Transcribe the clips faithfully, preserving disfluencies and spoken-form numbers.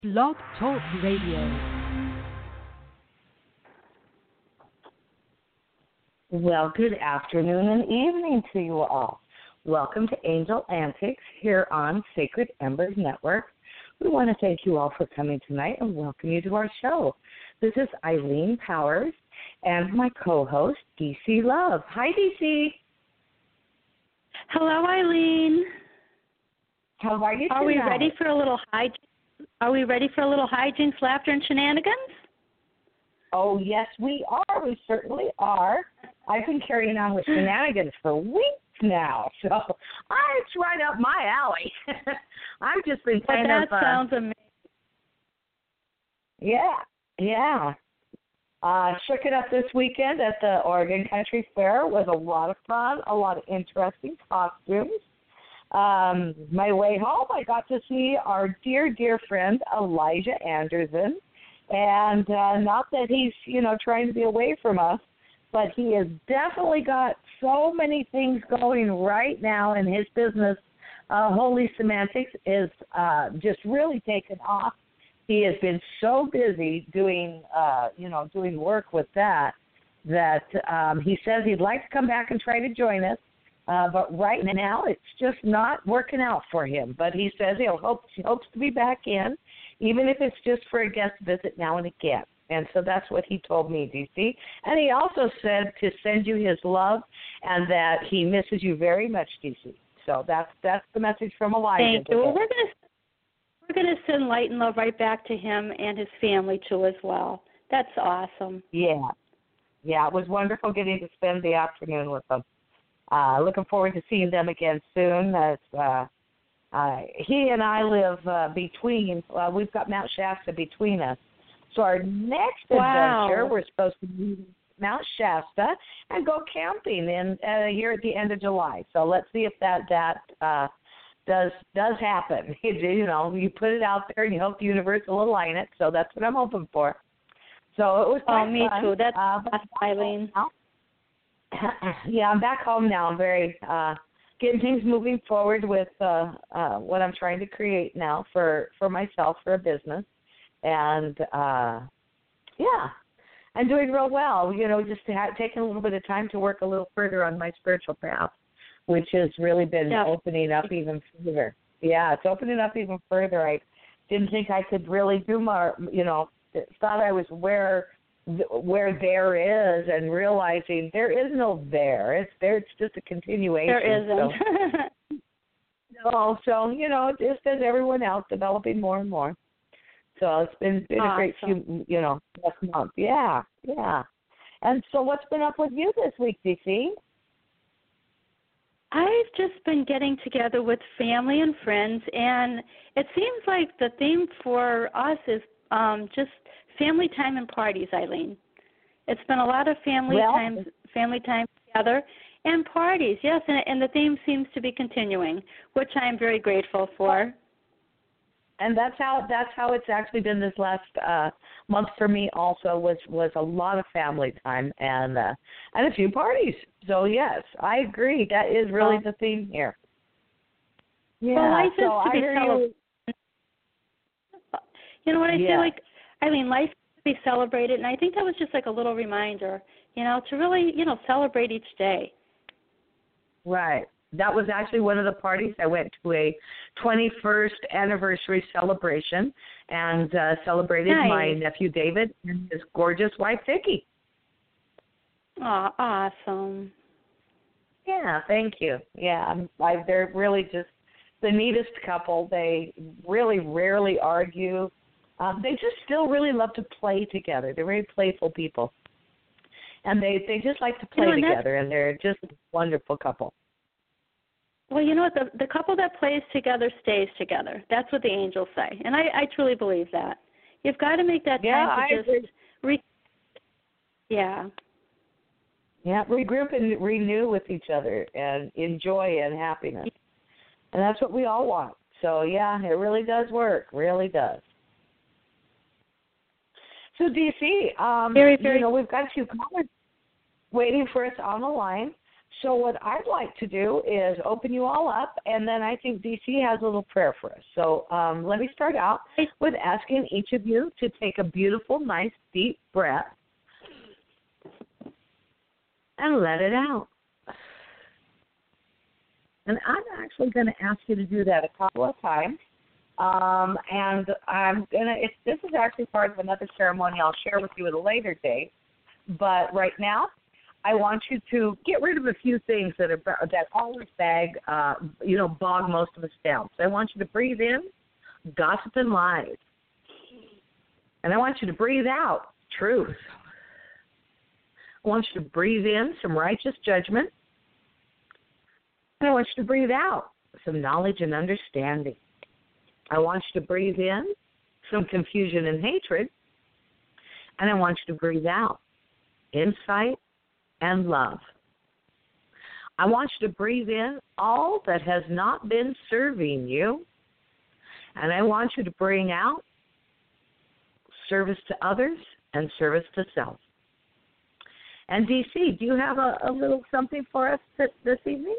Blog Talk Radio. Well, good afternoon and evening to you all. Welcome to Angel Antics here on Sacred Embers Network. We want to thank you all for coming tonight and welcome you to our show. This is Eileen Powers and my co-host, D C Love. Hi, D C. Hello, Eileen. How are you tonight? Are we ready for a little hijinks? Are we ready for a little hijinks, laughter, and shenanigans? Oh, yes, we are. We certainly are. I've been carrying on with shenanigans for weeks now, so it's right up my alley. I've just been kind but that of... That uh, sounds amazing. Yeah, yeah. Uh, shook it up this weekend at the Oregon Country Fair. It was a lot of fun, a lot of interesting costumes. Um, my way home, I got to see our dear, dear friend Elijah Anderson. And uh, not that he's, you know, trying to be away from us, but he has definitely got so many things going right now in his business. Uh, Holy Semantics is uh, just really taken off. He has been so busy doing, uh, you know, doing work with that, that um, he says he'd like to come back and try to join us. Uh, but right now it's just not working out for him. But he says he'll hope, he hopes to be back in, even if it's just for a guest visit now and again. And so that's what he told me, D C. And he also said to send you his love and that he misses you very much, D C. So that's that's the message from Elijah. Thank you. Well, we're going to we're going to send light and love right back to him and his family too as well. That's awesome. Yeah, yeah. It was wonderful getting to spend the afternoon with them. Uh, looking forward to seeing them again soon. As uh, uh, he and I live uh, between. Uh, we've got Mount Shasta between us. So our next wow. adventure, we're supposed to meet Mount Shasta and go camping in uh, here at the end of July. So let's see if that that uh, does does happen. You know, you put it out there and you hope the universe will align it. So that's what I'm hoping for. So it was quite oh, me fun. too. That's uh, awesome, Eileen. Yeah, I'm back home now. I'm very uh, getting things moving forward with uh, uh, what I'm trying to create now for, for myself, for a business. And, uh, yeah, I'm doing real well. You know, just to ha- taking a little bit of time to work a little further on my spiritual path, which has really been yeah. opening up even further. Yeah, it's opening up even further. I didn't think I could really do more, you know, thought I was where where there is, and realizing there is no there. It's there. It's just a continuation. There isn't. So, no, so you know, just as everyone else, developing more and more. So it's been been awesome. a great few, you know, last month. Yeah, yeah. And so, what's been up with you this week, D C? I've just been getting together with family and friends, and it seems like the theme for us is um, just family time and parties, Eileen. It's been a lot of family well, time, family time together, and parties. Yes, and, and the theme seems to be continuing, which I am very grateful for. And that's how that's how it's actually been this last uh, month for me. Also, was was a lot of family time and uh, and a few parties. So yes, I agree. That is really well, the theme here. Yeah. Well, life so is to I be hear celebrated. you. You know what I yeah. feel like, Eileen? Life is to be celebrated, and I think that was just like a little reminder, you know, to really, you know, celebrate each day. Right. That was actually one of the parties. I went to a twenty-first anniversary celebration and uh, celebrated nice. my nephew David and his gorgeous wife Vicki. Oh, awesome. Yeah, thank you. Yeah, I'm, I, they're really just the neatest couple. They really rarely argue. Um, they just still really love to play together. They're very playful people. And they, they just like to play you know, and together, and they're just a wonderful couple. Well, you know what? The, the couple that plays together stays together. That's what the angels say. And I, I truly believe that. You've got to make that Yeah, time to I just agree. re- yeah. Yeah, regroup and renew with each other and enjoy and happiness. And that's what we all want. So, yeah, it really does work. Really does. So, D C, um, very, very you know, we've got a few callers waiting for us on the line. So what I'd like to do is open you all up, and then I think D C has a little prayer for us. So um, let me start out with asking each of you to take a beautiful, nice, deep breath and let it out. And I'm actually going to ask you to do that a couple of times. Um, and I'm gonna. It's, this is actually part of another ceremony I'll share with you at a later date. But right now, I want you to get rid of a few things that are that always bag, uh, you know, bog most of us down. So I want you to breathe in gossip and lies, and I want you to breathe out truth. I want you to breathe in some righteous judgment, and I want you to breathe out some knowledge and understanding. I want you to breathe in some confusion and hatred, and I want you to breathe out insight and love. I want you to breathe in all that has not been serving you, and I want you to bring out service to others and service to self. And D C, do you have a, a little something for us this evening?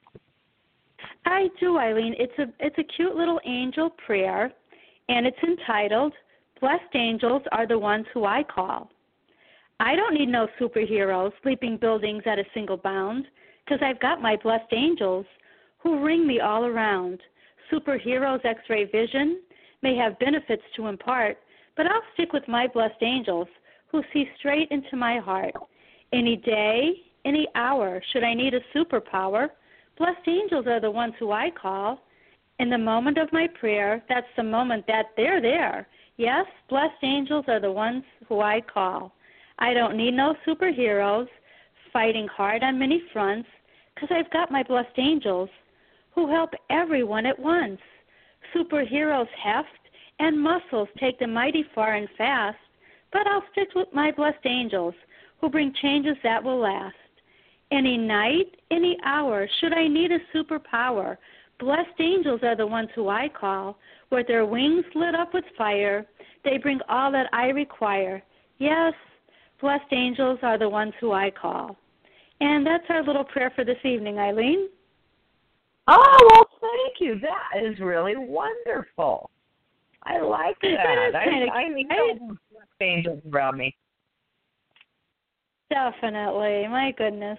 I do, Eileen. It's a it's a cute little angel prayer, and it's entitled, "Blessed angels are the ones who I call." I don't need no superheroes leaping buildings at a single bound, because I've got my blessed angels who ring me all around. Superheroes' X-ray vision may have benefits to impart, but I'll stick with my blessed angels who see straight into my heart. Any day, any hour, should I need a superpower, blessed angels are the ones who I call. In the moment of my prayer, that's the moment that they're there. Yes, blessed angels are the ones who I call. I don't need no superheroes fighting hard on many fronts, because I've got my blessed angels who help everyone at once. Superheroes' heft and muscles take them mighty far and fast, but I'll stick with my blessed angels who bring changes that will last. Any night, any hour, should I need a superpower, blessed angels are the ones who I call. With their wings lit up with fire, they bring all that I require. Yes, blessed angels are the ones who I call. And that's our little prayer for this evening, Eileen. Oh, well, thank you. That is really wonderful. I like that. I, I need those angels around me. Definitely. My goodness.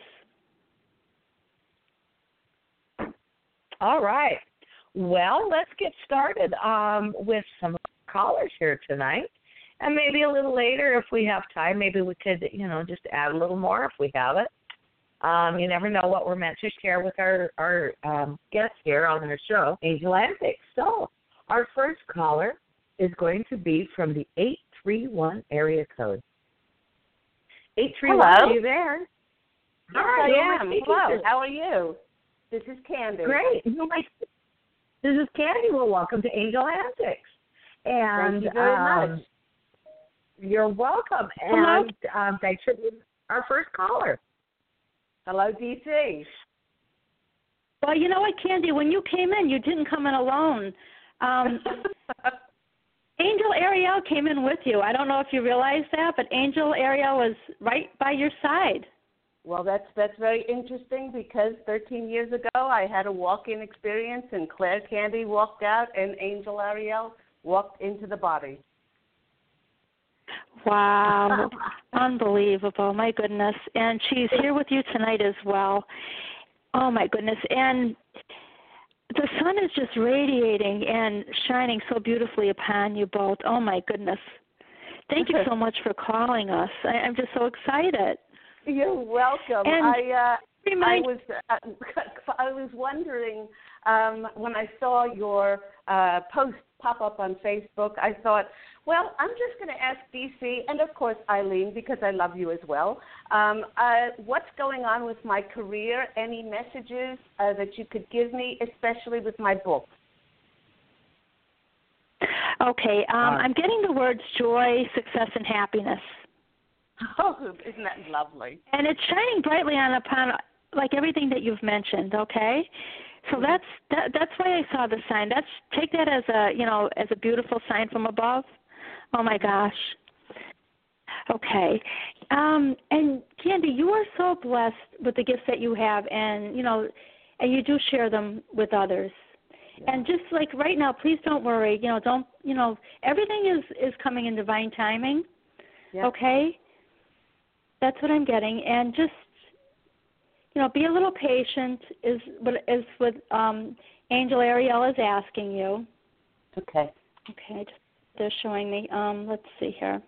All right. Well, let's get started um, with some callers here tonight. And maybe a little later, if we have time, maybe we could, you know, just add a little more if we have it. Um, you never know what we're meant to share with our, our um, guests here on our show, Angel Antics. So our first caller is going to be from the eight three one area code. eight three one, Hello? are you there? Yes, Hi, I am. Hello, to? how are you? This is Candy. Great. This is Candy. Well, welcome to Angel Antics. And, Thank you very um, much. You're welcome. Hello. And um, thanks for being our first caller. Hello, D C. Well, you know what, Candy, when you came in, you didn't come in alone. Um, Angel Ariel came in with you. I don't know if you realize that, but Angel Ariel was right by your side. Well, that's that's very interesting because thirteen years ago I had a walk-in experience and Claire Candy walked out and Angel Ariel walked into the body. Wow. Unbelievable. My goodness. And she's here with you tonight as well. Oh, my goodness. And the sun is just radiating and shining so beautifully upon you both. Oh, my goodness. Thank you so much for calling us. I, I'm just so excited. You're welcome. And I uh, remind- I was uh, I was wondering um, when I saw your uh, post pop up on Facebook. I thought, well, I'm just going to ask D C and of course Eileen because I love you as well. Um, uh, what's going on with my career? Any messages uh, that you could give me, especially with my book? Okay. Um, uh, I'm getting the words joy, success, and happiness. Oh, isn't that lovely? And it's shining brightly on upon like everything that you've mentioned. Okay, so that's that, that's why I saw the sign. That's take that as a you know as a beautiful sign from above. Oh my gosh. Okay. Um, and Candy, you are so blessed with the gifts that you have, and you know, and you do share them with others. Yeah. And just like right now, please don't worry. You know, don't you know everything is is coming in divine timing. Yep. Okay. That's what I'm getting, and just you know, be a little patient. Is what is what um, Angel Ariel is asking you. Okay. Okay. Just, they're showing me. Um, let's see here.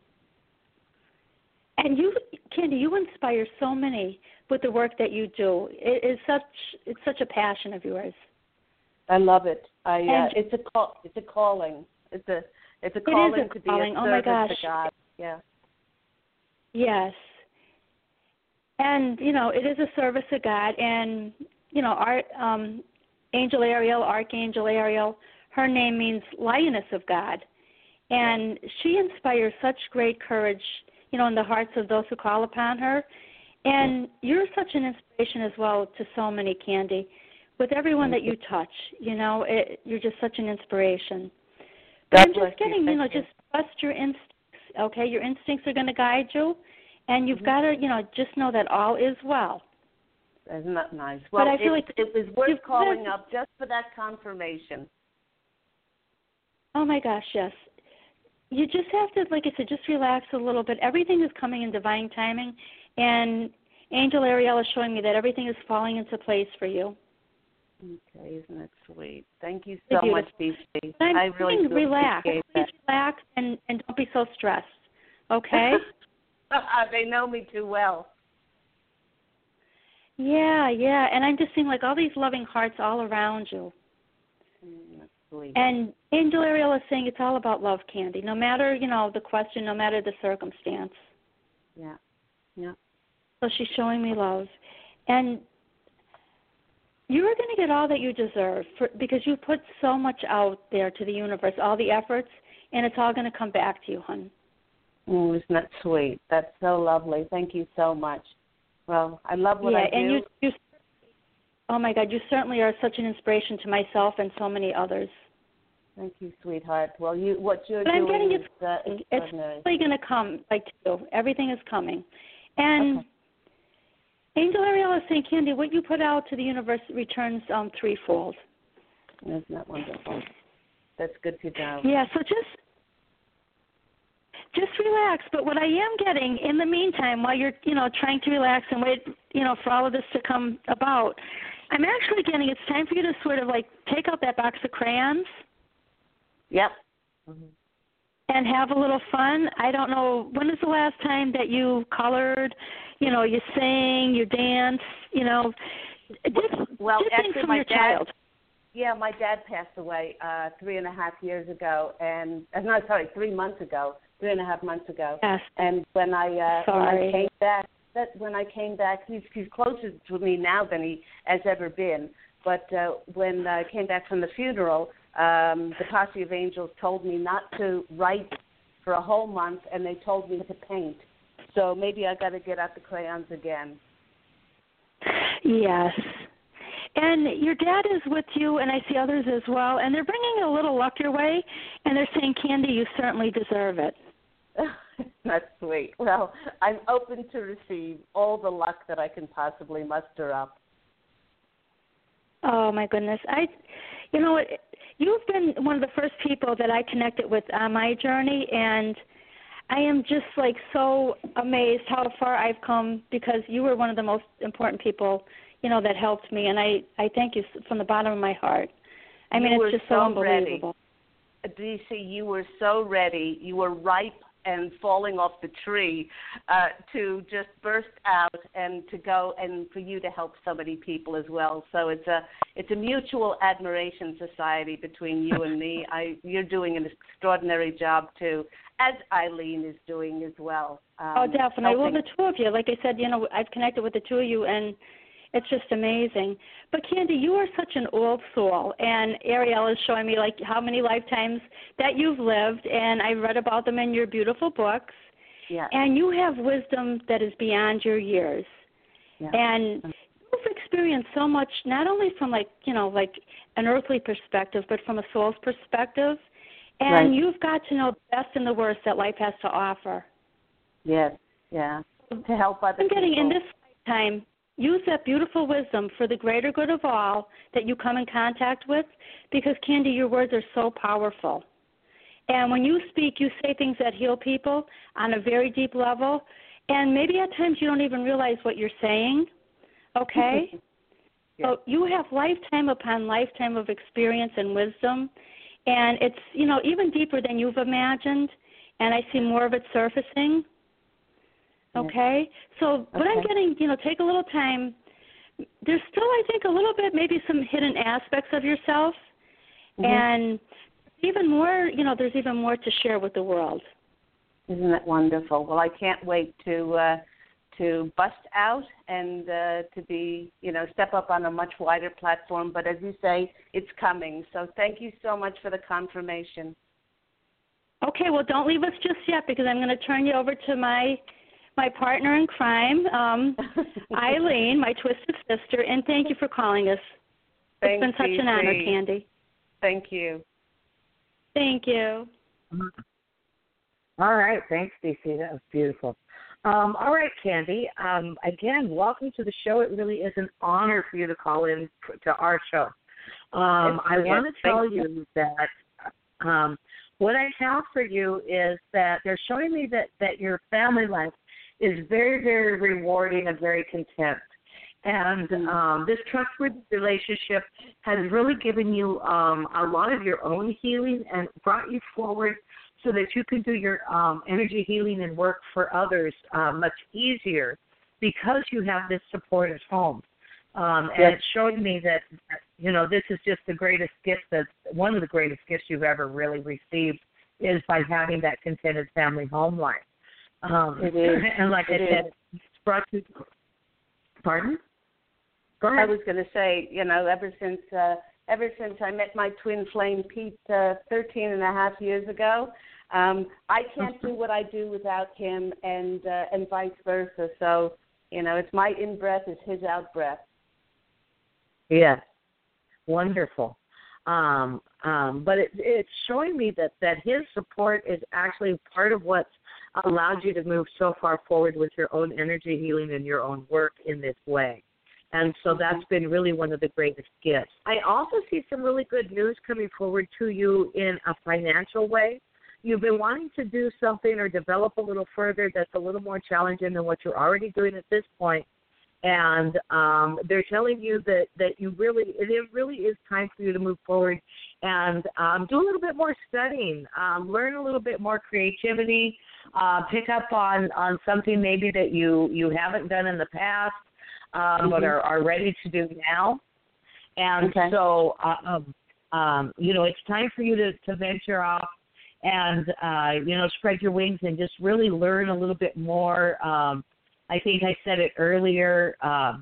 And you, Candy, you inspire so many with the work that you do. It is such it's such a passion of yours. I love it. I uh, And, it's a call. It's a calling. It's a it's a calling it is a to calling. be a oh my service gosh. to God. Yeah. Yes. And you know, it is a service to God. And you know, our um, Angel Ariel, Archangel Ariel, her name means lioness of God, and she inspires such great courage, you know, in the hearts of those who call upon her. And you're such an inspiration as well to so many, Candy. With everyone that you touch, you know, it, you're just such an inspiration. But I'm just getting, you, you know, you. just trust your instincts, okay? Your instincts are going to guide you, and you've mm-hmm. got to, you know, just know that all is well. Isn't that nice? Well, but I feel it, like it was worth calling up just for that confirmation. Oh, my gosh, yes. You just have to, like I said, just relax a little bit. Everything is coming in divine timing, and Angel Ariel is showing me that everything is falling into place for you. Okay, isn't that sweet? Thank you so much, D C. I'm I really do relax. appreciate Please that. relax and, and don't be so stressed, okay? They know me too well. Yeah, yeah, and I'm just seeing like all these loving hearts all around you. Mm, that's sweet. And Angel Ariel is saying it's all about love, Candy, no matter, you know, the question, no matter the circumstance. Yeah, yeah. So she's showing me love. And you are going to get all that you deserve for, because you put so much out there to the universe, all the efforts, and it's all going to come back to you, hon. Mm, isn't that sweet? That's so lovely. Thank you so much. Well, I love what yeah, I do. And you, you, oh, my God, you certainly are such an inspiration to myself and so many others. Thank you, sweetheart. Well, you what you're but doing I'm getting is uh, extraordinary. It's really going to come, like you. Everything is coming. And... Okay. Angel Ariel is saying, Candy, what you put out to the universe returns um, threefold. Isn't that wonderful? That's good to know. Yeah, so just just relax. But what I am getting in the meantime, while you're, you know, trying to relax and wait, you know, for all of this to come about, I'm actually getting it's time for you to sort of like take out that box of crayons. Yep. Mm-hmm. And have a little fun. I don't know, when is the last time that you colored, you know, you sing, you dance, you know, just, well, just actually, from my your dad, child. Yeah, my dad passed away uh, three and a half years ago, and uh, no, sorry, three months ago, three and a half months ago. Yes. And when I uh, when sorry. I came back, that when I came back, he's he's closer to me now than he has ever been. But uh, when I came back from the funeral, um, the Posse of Angels told me not to write for a whole month, and they told me to paint. So maybe I got to get out the crayons again. Yes. And your dad is with you, and I see others as well, and they're bringing a little luck your way, and they're saying, Candy, you certainly deserve it. That's sweet. Well, I'm open to receive all the luck that I can possibly muster up. Oh, my goodness. I, you know, you've been one of the first people that I connected with on my journey, and I am just, like, so amazed how far I've come because you were one of the most important people, you know, that helped me, and I, I thank you from the bottom of my heart. I you mean, it's just so, so unbelievable. Ready. D C, you were so ready. You were ripe and falling off the tree uh, to just burst out and to go and for you to help so many people as well. So it's a it's a mutual admiration society between you and me. I you're doing an extraordinary job too, as Eileen is doing as well. Um, oh, definitely. Helping. Well, the two of you, like I said, you know, I've connected with the two of you, and it's just amazing. But, Candy, you are such an old soul, and Ariel is showing me, like, how many lifetimes that you've lived, and I read about them in your beautiful books. Yeah. And you have wisdom that is beyond your years. Yeah. And you've experienced so much, not only from, like, you know, like an earthly perspective, but from a soul's perspective. And right. you've got to know the best and the worst that life has to offer. Yes, yeah, to help other I'm getting people. in this lifetime, use that beautiful wisdom for the greater good of all that you come in contact with, because, Candy, your words are so powerful. And when you speak, you say things that heal people on a very deep level, and maybe at times you don't even realize what you're saying, okay? Yeah. So you have lifetime upon lifetime of experience and wisdom, and it's, you know, even deeper than you've imagined, and I see more of it surfacing, okay? So what Okay. I'm getting, you know, take a little time. There's still, I think, a little bit, maybe some hidden aspects of yourself, Mm-hmm. and even more, you know, there's even more to share with the world. Isn't that wonderful? Well, I can't wait to uh, to bust out and uh, to be, you know, step up on a much wider platform. But as you say, it's coming. So thank you so much for the confirmation. Okay, well, don't leave us just yet, because I'm going to turn you over to my my partner in crime, um, Eileen, my twisted sister, and thank you for calling us. Thanks, It's been such an honor, D C. Candy. Thank you. Thank you. All right. Thanks, D C. That was beautiful. Um, all right, Candy. Um, again, welcome to the show. It really is an honor for you to call in to our show. Um, I Yes, want to tell thank you that um, what I have for you is that they're showing me that, that your family life is very, very rewarding and very content. And um, this trustworthy relationship has really given you um, a lot of your own healing and brought you forward so that you can do your um, energy healing and work for others uh, much easier because you have this support at home. Um, and Yes. it's showing me that, you know, this is just the greatest gift, that's one of the greatest gifts you've ever really received, is by having that contented family home life. Um, It is. And like It I said, it's brought you, pardon? Go I ahead. was going to say, you know, ever since uh, ever since I met my twin flame Pete uh, thirteen and a half years ago, um, I can't do what I do without him, and uh, and vice versa. So, you know, it's my in breath is his out breath. Yes, wonderful. Um, um, but it, it's showing me that, that his support is actually part of what's allowed you to move so far forward with your own energy healing and your own work in this way. And so that's been really one of the greatest gifts. I also see some really good news coming forward to you in a financial way. You've been wanting to do something or develop a little further that's a little more challenging than what you're already doing at this point. And um, they're telling you that, that you really, it really is time for you to move forward and um, do a little bit more studying, um, learn a little bit more creativity, uh, pick up on, on something maybe that you, you haven't done in the past, um, mm-hmm. but are, are ready to do now. And okay. so, uh, um, um, you know, it's time for you to, to venture off and, uh, you know, spread your wings and just really learn a little bit more. Um, I think I said it earlier um,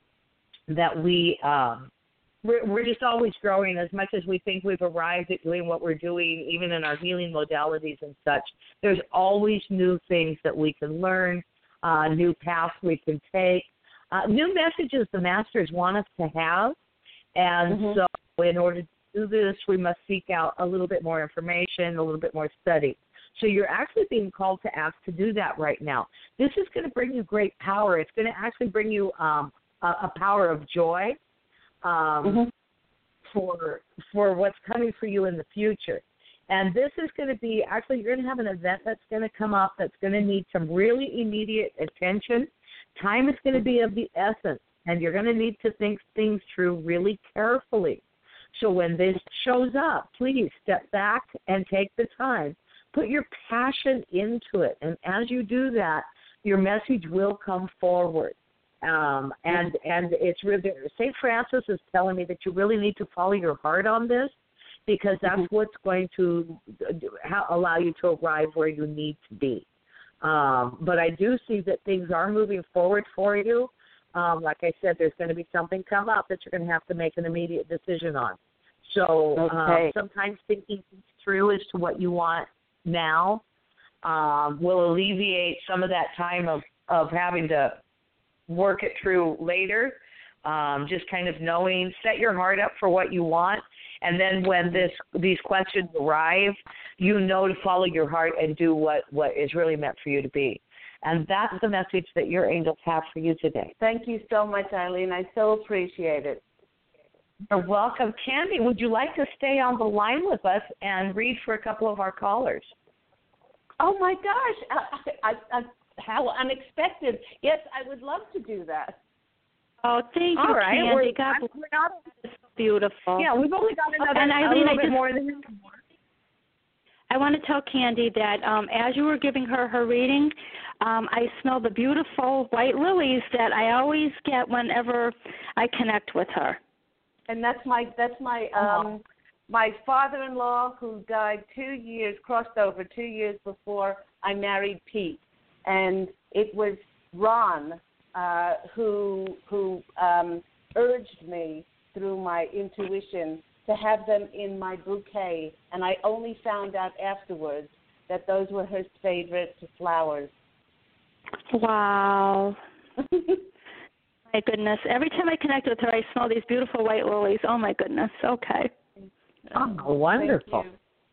that we, um, we're, we're just always growing. As much as we think we've arrived at doing what we're doing, even in our healing modalities and such, there's always new things that we can learn, uh, new paths we can take, uh, new messages the masters want us to have. And mm-hmm. so in order to do this, we must seek out a little bit more information, a little bit more study. So you're actually being called to ask to do that right now. This is going to bring you great power. It's going to actually bring you um, a, a power of joy um, mm-hmm. for for what's coming for you in the future. And this is going to be, actually, you're going to have an event that's going to come up that's going to need some really immediate attention. Time is going to be of the essence, and you're going to need to think things through really carefully. So when this shows up, please step back and take the time. Put your passion into it, and as you do that, your message will come forward. Um, and and it's really, Saint Francis is telling me that you really need to follow your heart on this, because that's mm-hmm. what's going to allow you to arrive where you need to be. Um, but I do see that things are moving forward for you. Um, like I said, there's going to be something come up that you're going to have to make an immediate decision on. So okay. um, sometimes thinking through as to what you want now um, will alleviate some of that time of, of having to work it through later. Um, just kind of knowing, set your heart up for what you want, and then when this these questions arrive, you know to follow your heart and do what, what is really meant for you to be. And that's the message that your angels have for you today. Thank you so much, Eileen. I so appreciate it. You're welcome. Candy, would you like to stay on the line with us and read for a couple of our callers? Oh, my gosh. I, I, I, how unexpected. Yes, I would love to do that. Oh, thank you, All right. Candy. We're, God we're not, bless. Beautiful. Yeah, we've only got another and a Eileen, little I bit just, more than I want to tell Candy that um, as you were giving her her reading, um, I smell the beautiful white lilies that I always get whenever I connect with her. And that's my that's my um, my father-in-law who died two years, crossed over two years before I married Pete, and it was Ron uh, who who um, urged me through my intuition to have them in my bouquet, and I only found out afterwards that those were his favorite flowers. Wow. My goodness. Every time I connect with her, I smell these beautiful white lilies. Oh, my goodness. Okay. Oh, wonderful.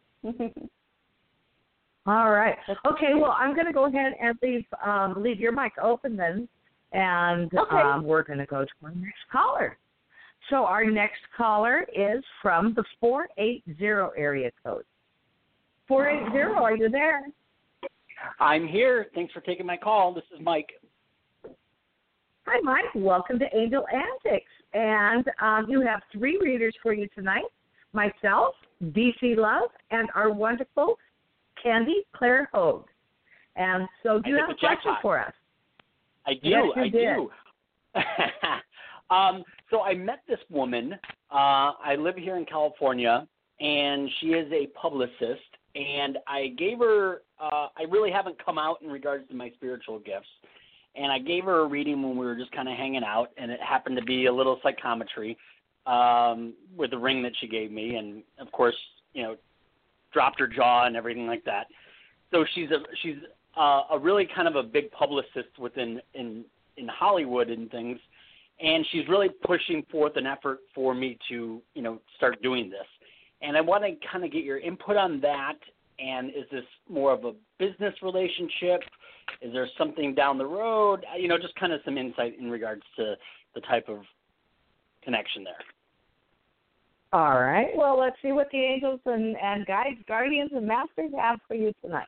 All right. Okay, well, I'm going to go ahead and leave um, leave your mic open then, and okay. um, we're going to go to our next caller. So our next caller is from the four eight zero area code. four eight zero, are you there? I'm here. Thanks for taking my call. This is Mike. Hi, Mike. Welcome to Angel Antics. And um, you have three readers for you tonight, myself, D C Love, and our wonderful Candy Claire Hogue. And so do you have a question for us? I do. Yes, you I did. do. um, so I met this woman. Uh, I live here in California, and she is a publicist. And I gave her, uh, I really haven't come out in regards to my spiritual gifts. And I gave her a reading when we were just kind of hanging out, and it happened to be a little psychometry um, with the ring that she gave me. And, of course, you know, dropped her jaw and everything like that. So she's a she's uh, a really kind of a big publicist within in, in Hollywood and things. And she's really pushing forth an effort for me to, you know, start doing this. And I want to kind of get your input on that. And is this more of a business relationship? Is there something down the road? You know, just kind of some insight in regards to the type of connection there. All right. Well, let's see what the angels and, and guides, guardians, and masters have for you tonight.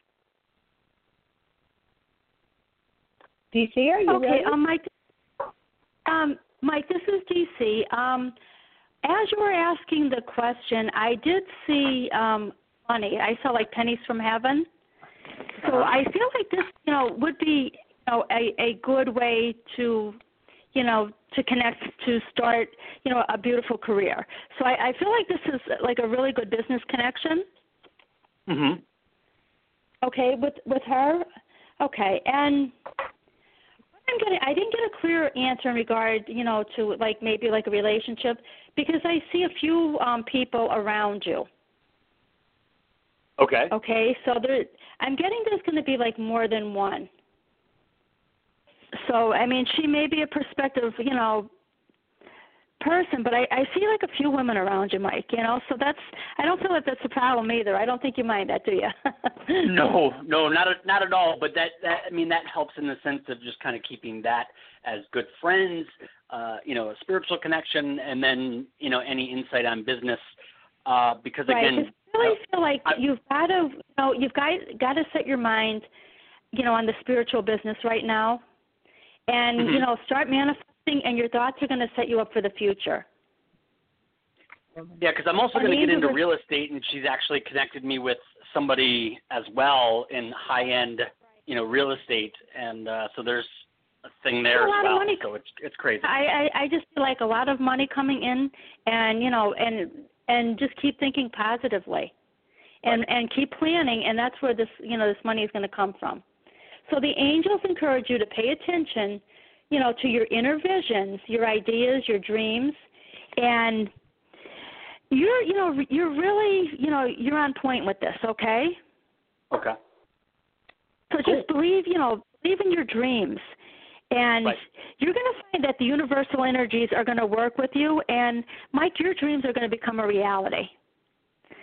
D C, are you okay, ready? um, Mike, um, Mike, this is D C. Um, as you were asking the question, I did see um, money. I saw like pennies from heaven. So I feel like this, you know, would be, you know, a, a good way to, you know, to connect, to start, you know, a beautiful career. So I, I feel like this is like a really good business connection. Mm-hmm. Okay, with with her. Okay, and what I'm getting, I didn't get a clear answer in regard, you know, to like maybe like a relationship, because I see a few um, people around you. Okay. Okay, so there, I'm getting there's going to be like more than one. So, I mean, she may be a prospective, you know, person, but I, I see like a few women around you, Mike, you know, so that's, I don't feel like that's a problem either. I don't think you mind that, do you? no, no, not not at all. But that, that, I mean, that helps in the sense of just kind of keeping that as good friends, uh, you know, a spiritual connection, and then, you know, any insight on business, uh, because right. again, I really feel like I, you've got to, you know, you've got, got to set your mind, you know, on the spiritual business right now. And, mm-hmm. you know, start manifesting, and your thoughts are going to set you up for the future. Yeah, because I'm also going to get into real estate, and she's actually connected me with somebody as well in high-end, you know, real estate, and uh, so there's a thing there a as lot well. Of money. So it's it's crazy. I, I I just feel like a lot of money coming in, and you know, and and just keep thinking positively, and right. and keep planning, and that's where this you know this money is going to come from. So the angels encourage you to pay attention, you know, to your inner visions, your ideas, your dreams, and you're, you know, you're really, you know, you're on point with this, okay? Okay. So cool. just believe, you know, believe in your dreams, and right. you're going to find that the universal energies are going to work with you, and Mike, your dreams are going to become a reality.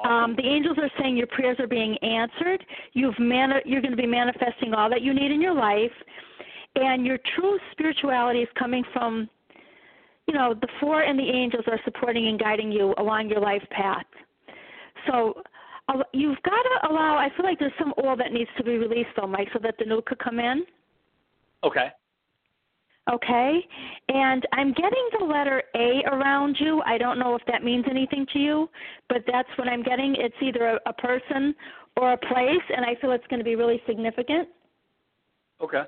Um, the angels are saying your prayers are being answered. You've mani- you're going to be manifesting all that you need in your life, and your true spirituality is coming from, you know, the four and the angels are supporting and guiding you along your life path. So uh, you've got to allow, I feel like there's some oil that needs to be released, though, Mike, so that the new could come in. Okay. Okay, and I'm getting the letter A around you. I don't know if that means anything to you, but that's what I'm getting. It's either a, a person or a place, and I feel it's going to be really significant. Okay.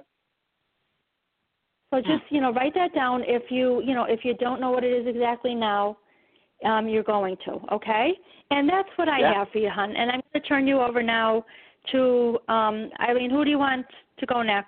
So just, you know, write that down. If you, you know, if you don't know what it is exactly now, um, you're going to, okay? And that's what I yeah. have for you, hon. And I'm going to turn you over now to um, Eileen. Who do you want to go next?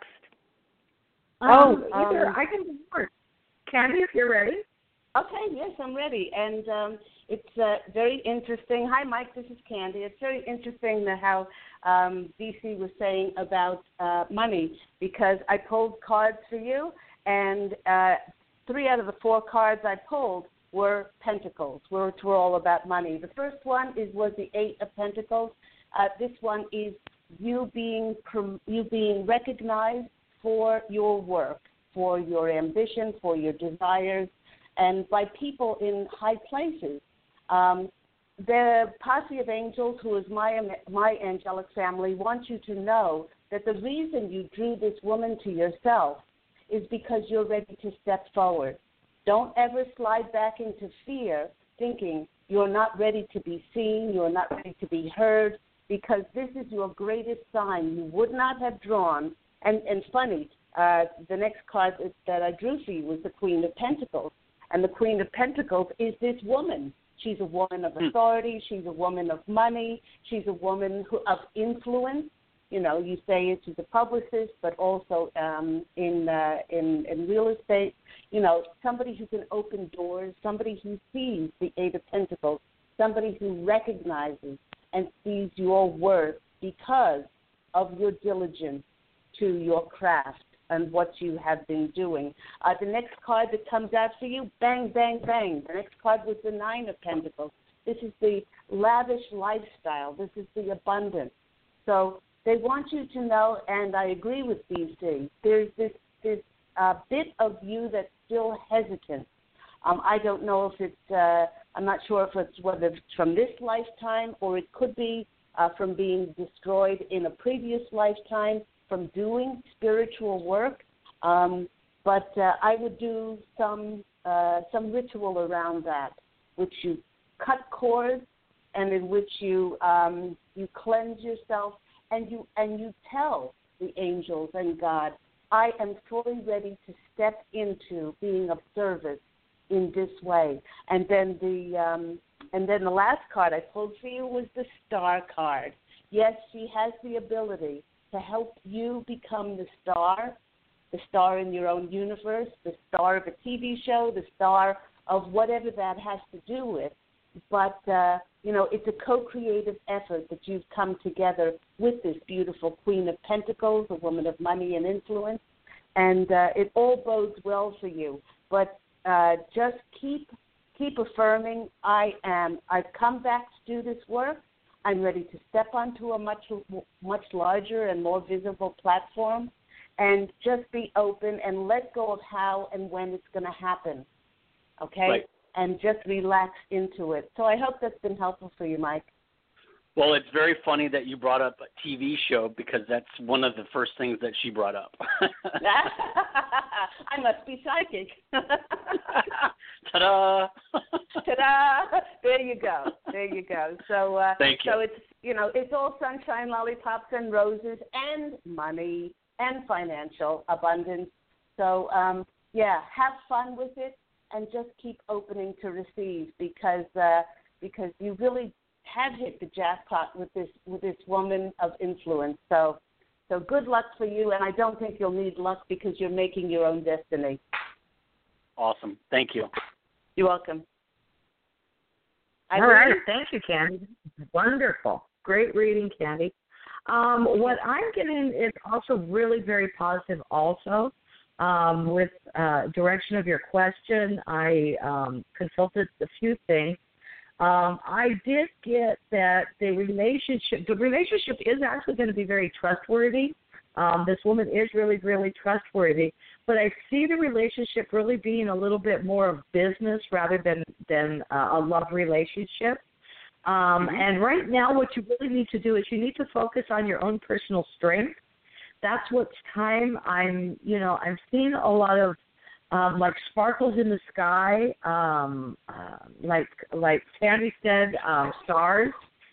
Um, oh, either um, I can start. Candy, if you're ready. Okay, yes, I'm ready. And um, it's uh, very interesting. Hi, Mike, this is Candy. It's very interesting that how um, D C was saying about uh, money, because I pulled cards for you, and uh, three out of the four cards I pulled were pentacles, which were all about money. The first one is was the Eight of Pentacles. Uh, this one is you being you being recognized for your work, for your ambition, for your desires, and by people in high places. Um, the posse of angels, who is my my angelic family, want you to know that the reason you drew this woman to yourself is because you're ready to step forward. Don't ever slide back into fear thinking you're not ready to be seen, you're not ready to be heard, because this is your greatest sign you would not have drawn. And, and funny, uh, the next card that I drew for you was the Queen of Pentacles. And the Queen of Pentacles is this woman. She's a woman of authority. She's a woman of money. She's a woman who, of influence. You know, you say it, she's a publicist, but also um, in, uh, in in real estate. You know, somebody who can open doors, somebody who sees the Eight of Pentacles, somebody who recognizes and sees your worth because of your diligence to your craft and what you have been doing. Uh, the next card that comes out for you, bang, bang, bang. The next card was the Nine of Pentacles. This is the lavish lifestyle. This is the abundance. So they want you to know, and I agree with D C, there's this, this uh, bit of you that's still hesitant. Um, I don't know if it's, uh, I'm not sure if it's whether it's from this lifetime or it could be uh, from being destroyed in a previous lifetime, from doing spiritual work, um, but uh, I would do some uh, some ritual around that, which you cut cords and in which you um, you cleanse yourself and you and you tell the angels and God, I am fully ready to step into being of service in this way. And then the um, and then the last card I pulled for you was the Star card. Yes, she has the ability to help you become the star, the star in your own universe, the star of a T V show, the star of whatever that has to do with. But, uh, you know, it's a co-creative effort that you've come together with this beautiful Queen of Pentacles, a woman of money and influence, and uh, it all bodes well for you. But uh, just keep keep affirming, I am, I've come back to do this work. I'm ready to step onto a much much larger and more visible platform, and just be open and let go of how and when it's going to happen, okay? Right. And just relax into it. So I hope that's been helpful for you, Mike. Well, it's very funny that you brought up a T V show because that's one of the first things that she brought up. I must be psychic. Ta-da! Ta-da! There you go. There you go. So, uh, Thank you. So it's, you know, it's all sunshine, lollipops, and roses, and money, and financial abundance. So, um, yeah, have fun with it, and just keep opening to receive, because uh, because you really have hit the jackpot with this with this woman of influence. So, so good luck for you, and I don't think you'll need luck because you're making your own destiny. Awesome. Thank you. You're welcome. All right. Thank you, Candy. Wonderful. Great reading, Candy. Um, what I'm getting is also really very positive also. Um, with uh, direction of your question, I um, consulted a few things. Um, I did get that the relationship, the relationship is actually going to be very trustworthy. Um, this woman is really, really trustworthy, but I see the relationship really being a little bit more of business rather than, than uh, a love relationship. Um, and right now what you really need to do is you need to focus on your own personal strength. That's what's time. I'm, you know, I'm seeing a lot of um, like sparkles in the sky, um, uh, like like Sandy said, um, stars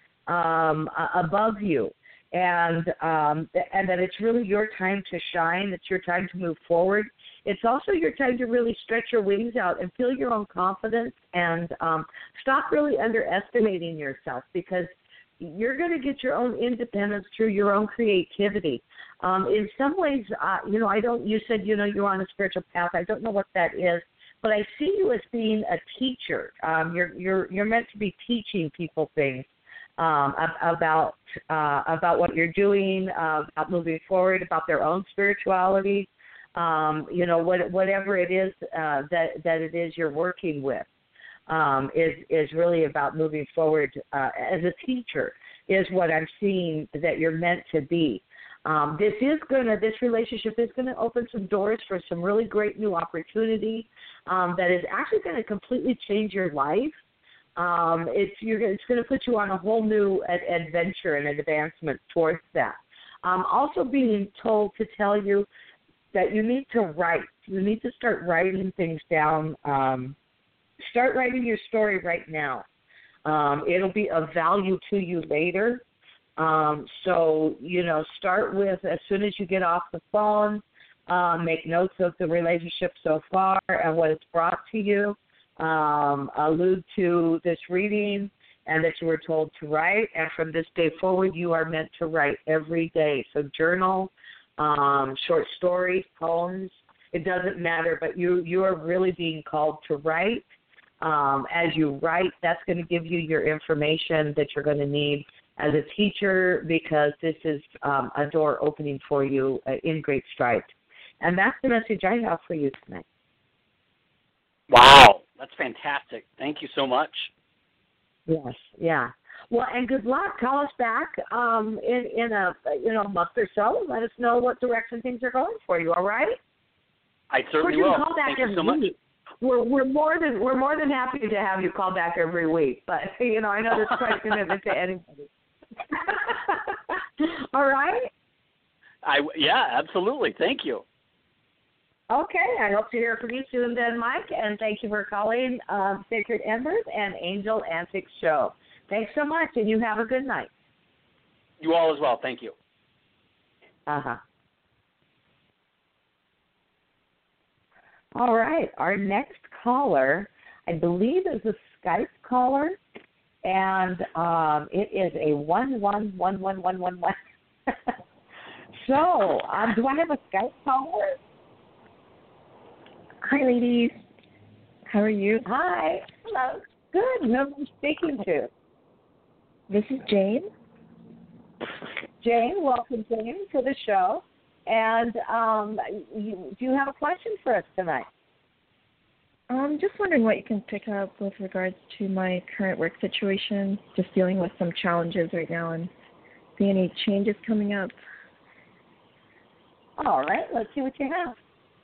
um, uh, above you, and um, and that it's really your time to shine. It's your time to move forward. It's also your time to really stretch your wings out and feel your own confidence, and um, stop really underestimating yourself, because you're going to get your own independence through your own creativity. Um, in some ways, uh, you know, I don't, you said, you know, you're on a spiritual path. I don't know what that is, but I see you as being a teacher. Um, you're, you're, you're meant to be teaching people things um, about, uh, about what you're doing, uh, about moving forward, about their own spirituality, um, you know, what, whatever it is uh, that, that it is you're working with. Um, is is really about moving forward uh, as a teacher, is what I'm seeing that you're meant to be. Um, this is gonna this relationship is gonna open some doors for some really great new opportunity um, that is actually going to completely change your life. Um, it's you're it's going to put you on a whole new ad- adventure and advancement towards that. Um, also, being told to tell you that you need to write. You need to start writing things down. Um, Start writing your story right now. Um, it'll be of value to you later. Um, so, you know, start with, as soon as you get off the phone, uh, make notes of the relationship so far and what it's brought to you. Um, allude to this reading and that you were told to write. And from this day forward, you are meant to write every day. So journal, um, short stories, poems. It doesn't matter, but you, you are really being called to write. Um, as you write, that's going to give you your information that you're going to need as a teacher, because this is um, a door opening for you uh, in great strides. And that's the message I have for you tonight. Wow, that's fantastic. Thank you so much. Yes, yeah. Well, and good luck. Call us back um, in, in a you know month or so. Let us know what direction things are going for you, all right? I certainly will. Call back Thank you so much. Week. We're we're more than we're more than happy to have you call back every week, but you know I know that's quite a commitment to anybody. All right. I yeah, absolutely. Thank you. Okay, I hope to hear from you soon, then, Mike. And thank you for calling um, Sacred Embers and Angel Antics Show. Thanks so much, and you have a good night. You all as well. Thank you. Uh huh. All right, our next caller, I believe, is a Skype caller, and um, it is a one one one one one one one. So, um, do I have a Skype caller? Hi, ladies. How are you? Hi. Hello. Good. Who am I speaking to? This is Jane. Jane, welcome, Jane, to the show. And um, you, do you have a question for us tonight? I'm just wondering what you can pick up with regards to my current work situation, just dealing with some challenges right now, and see any changes coming up. All right, let's see what you have.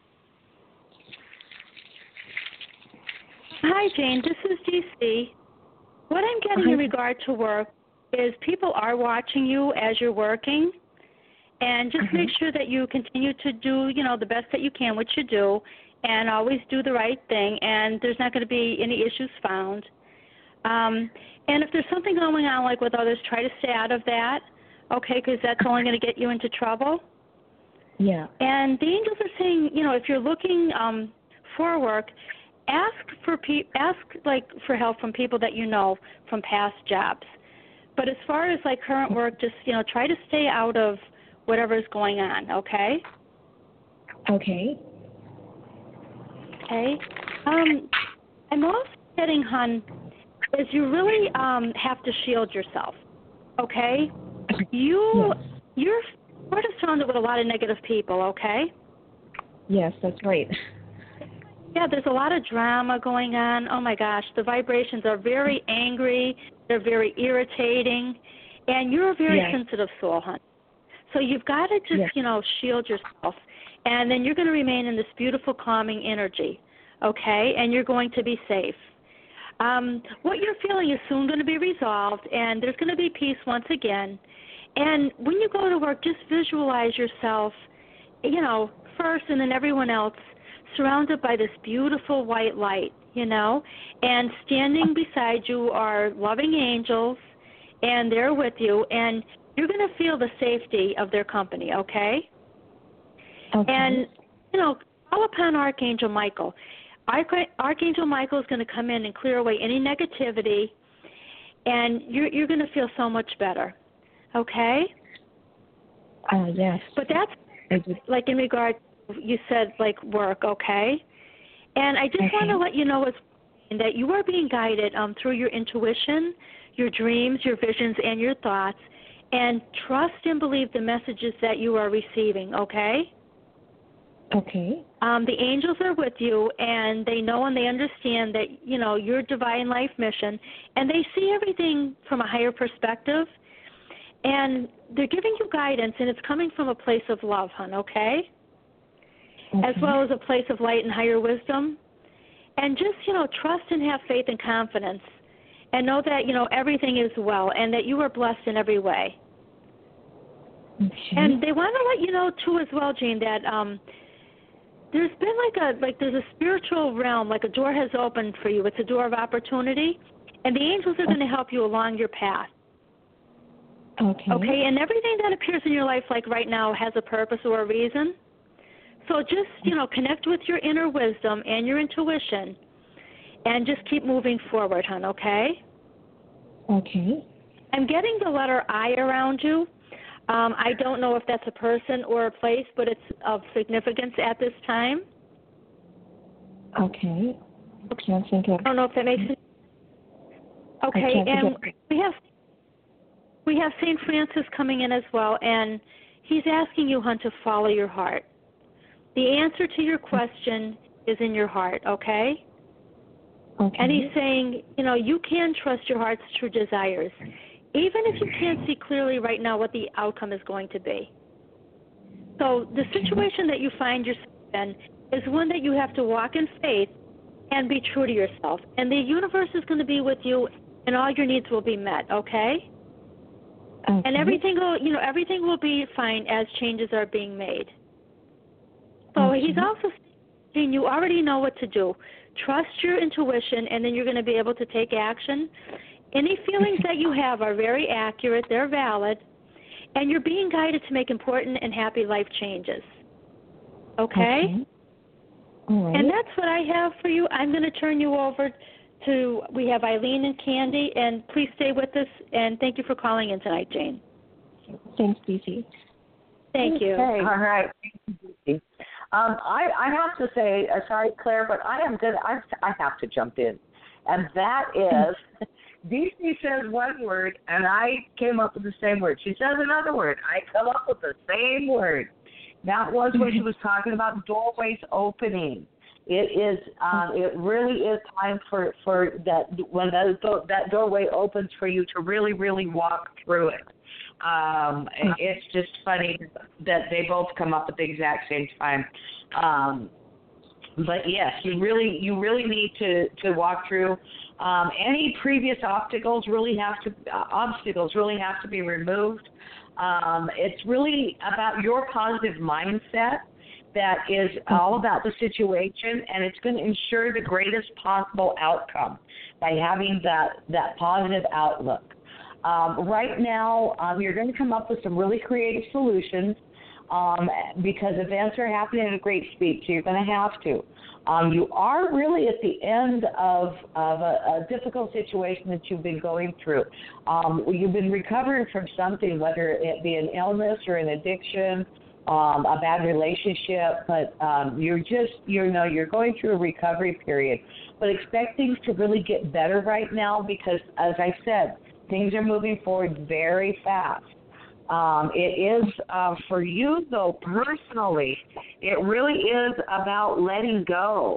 Hi, Jane. This is G C. What I'm getting Hi. in regard to work is people are watching you as you're working. And just Mm-hmm. make sure that you continue to do, you know, the best that you can, what you do, and always do the right thing, and there's not going to be any issues found. Um, and if there's something going on, like with others, try to stay out of that, okay, because that's only going to get you into trouble. Yeah. And the angels are saying, you know, if you're looking um, for work, ask for pe- ask like for help from people that you know from past jobs. But as far as like current work, just, you know, try to stay out of whatever's going on, okay? Okay. Okay. Um, I'm also getting, hon, is you really um, have to shield yourself, okay? You, Yes. You're sort of surrounded with a lot of negative people, okay? Yes, that's right. Yeah, there's a lot of drama going on. Oh, my gosh, the vibrations are very angry. They're very irritating. And you're a very yes. sensitive soul, hon. So you've got to just, yes. you know, shield yourself. And then you're going to remain in this beautiful, calming energy, okay? And you're going to be safe. Um, what you're feeling is soon going to be resolved, and there's going to be peace once again. And when you go to work, just visualize yourself, you know, first and then everyone else, surrounded by this beautiful white light, you know, and standing beside you are loving angels, and they're with you, and you're going to feel the safety of their company, okay? Okay. And, you know, call upon Archangel Michael. Arch- Archangel Michael is going to come in and clear away any negativity, and you're, you're going to feel so much better, okay? Uh, yes. But that's, like, in regard, you said, like, work, okay? And I just okay. want to let you know as that you are being guided um, through your intuition, your dreams, your visions, and your thoughts, and trust and believe the messages that you are receiving, okay? Okay. Um, the angels are with you, and they know and they understand that, you know, your divine life mission, and they see everything from a higher perspective, and they're giving you guidance, and it's coming from a place of love, hon, okay? okay? As well as a place of light and higher wisdom. And just, you know, trust and have faith and confidence, and know that, you know, everything is well, and that you are blessed in every way. Okay. And they want to let you know, too, as well, Jane, that um, there's been like a, like there's a spiritual realm, like a door has opened for you. It's a door of opportunity, and the angels are going to help you along your path. Okay. Okay, and everything that appears in your life, like right now, has a purpose or a reason. So just, you know, connect with your inner wisdom and your intuition, and just keep moving forward, hon, okay? Okay. I'm getting the letter I around you. Um, I don't know if that's a person or a place, but it's of significance at this time. Okay. I can't think of. I don't know if that makes sense. Okay, and we have we have Saint Francis coming in as well, and he's asking you, hon, to follow your heart. The answer to your question is in your heart, okay? Okay. And he's saying, you know, you can trust your heart's true desires, even if you can't see clearly right now what the outcome is going to be. So the situation that you find yourself in is one that you have to walk in faith and be true to yourself. And the universe is going to be with you, and all your needs will be met, okay? Okay. And everything will, you know, everything will be fine as changes are being made. So okay. he's also saying you already know what to do. Trust your intuition, and then you're going to be able to take action. Any feelings that you have are very accurate, they're valid, and you're being guided to make important and happy life changes. Okay? Okay. All right. And that's what I have for you. I'm going to turn you over to, we have Eileen and Candy, and please stay with us, and thank you for calling in tonight, Jane. Thanks, B C. Thank you. Okay, all right. Um, I, I have to say, uh, sorry, Claire, but I am good. I, I have to jump in, and that is, D C says one word, and I came up with the same word. She says another word. I come up with the same word. That was when she was talking about doorways opening. It is. Um, it really is time for, for that when that that doorway opens for you to really, really walk through it. Um, it's just funny that they both come up at the exact same time. Um, but yes, you really, you really need to, to walk through. Um, any previous obstacles really have to uh, obstacles really have to be removed. Um, it's really about your positive mindset that is all about the situation, and it's going to ensure the greatest possible outcome by having that, that positive outlook. Um, right now, um, you're going to come up with some really creative solutions um, because events are happening at a great speed, so you're going to have to. Um, you are really at the end of, of a, a difficult situation that you've been going through. Um, you've been recovering from something, whether it be an illness or an addiction, um, a bad relationship, but um, you're just, you know, you're going through a recovery period. But expect things to really get better right now because, as I said, things are moving forward very fast. Um, it is, uh, for you, though, personally, it really is about letting go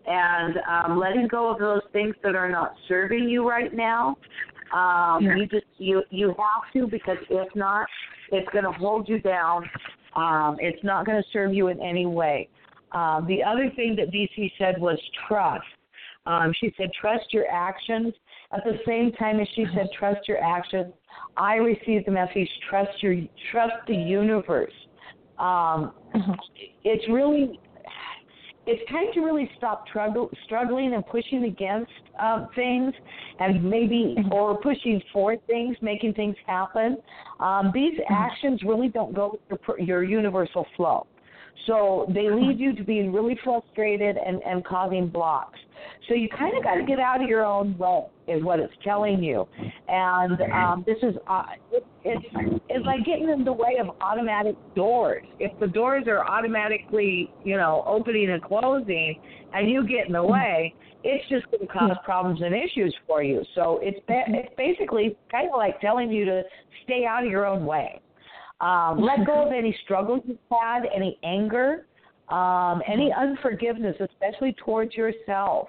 and um, letting go of those things that are not serving you right now. Um, Yeah. You just you you have to, because if not, it's going to hold you down. Um, it's not going to serve you in any way. Um, the other thing that D C said was trust. Um, she said trust your actions. At the same time as she said trust your actions, I received the message trust your trust the universe. Um, Uh-huh. it's really it's time to really stop struggle, struggling and pushing against um, things, and maybe or pushing for things, making things happen. Um, these actions really don't go with your, your universal flow. So they lead you to being really frustrated and, and causing blocks. So you kind of got to get out of your own way, is what it's telling you. And um, this is uh, it, it's it's like getting in the way of automatic doors. If the doors are automatically, you know, opening and closing, and you get in the way, it's just going to cause problems and issues for you. So it's ba- it's basically kind of like telling you to stay out of your own way. Um, let go of any struggles you've had, any anger, um, any unforgiveness, especially towards yourself.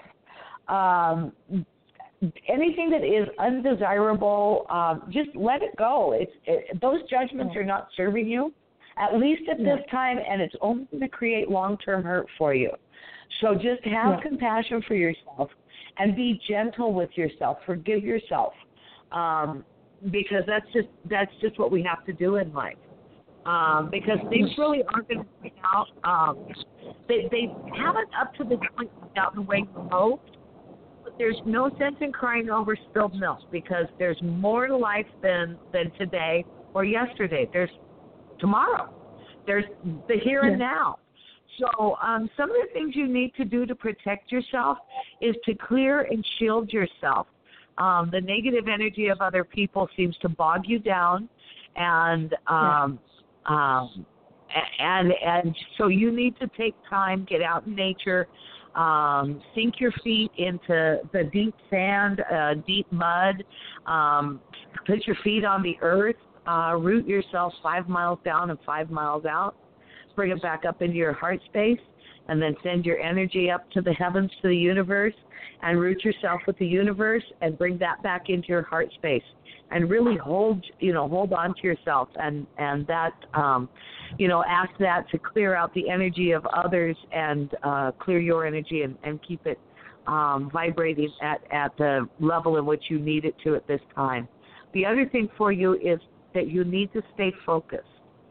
Um, anything that is undesirable, um, just let it go. It's it, those judgments are not serving you, at least at this time, and it's only going to create long-term hurt for you. So just have yeah. compassion for yourself and be gentle with yourself. Forgive yourself. Um, because that's just that's just what we have to do in life. Um, because things really aren't going to work out. Um, they they haven't up to this point worked out the way you hoped. But there's no sense in crying over spilled milk, because there's more to life than than today or yesterday. There's tomorrow. There's the here and now. So um, some of the things you need to do to protect yourself is to clear and shield yourself. Um, the negative energy of other people seems to bog you down, and um, yeah. um, and and so you need to take time, get out in nature, um, sink your feet into the deep sand, uh, deep mud, um, put your feet on the earth, uh, root yourself five miles down and five miles out, bring it back up into your heart space, and then send your energy up to the heavens, to the universe, and root yourself with the universe and bring that back into your heart space. And really hold, you know, hold on to yourself, and, and that, um, you know, ask that to clear out the energy of others and uh, clear your energy and, and keep it um, vibrating at, at the level in which you need it to at this time. The other thing for you is that you need to stay focused.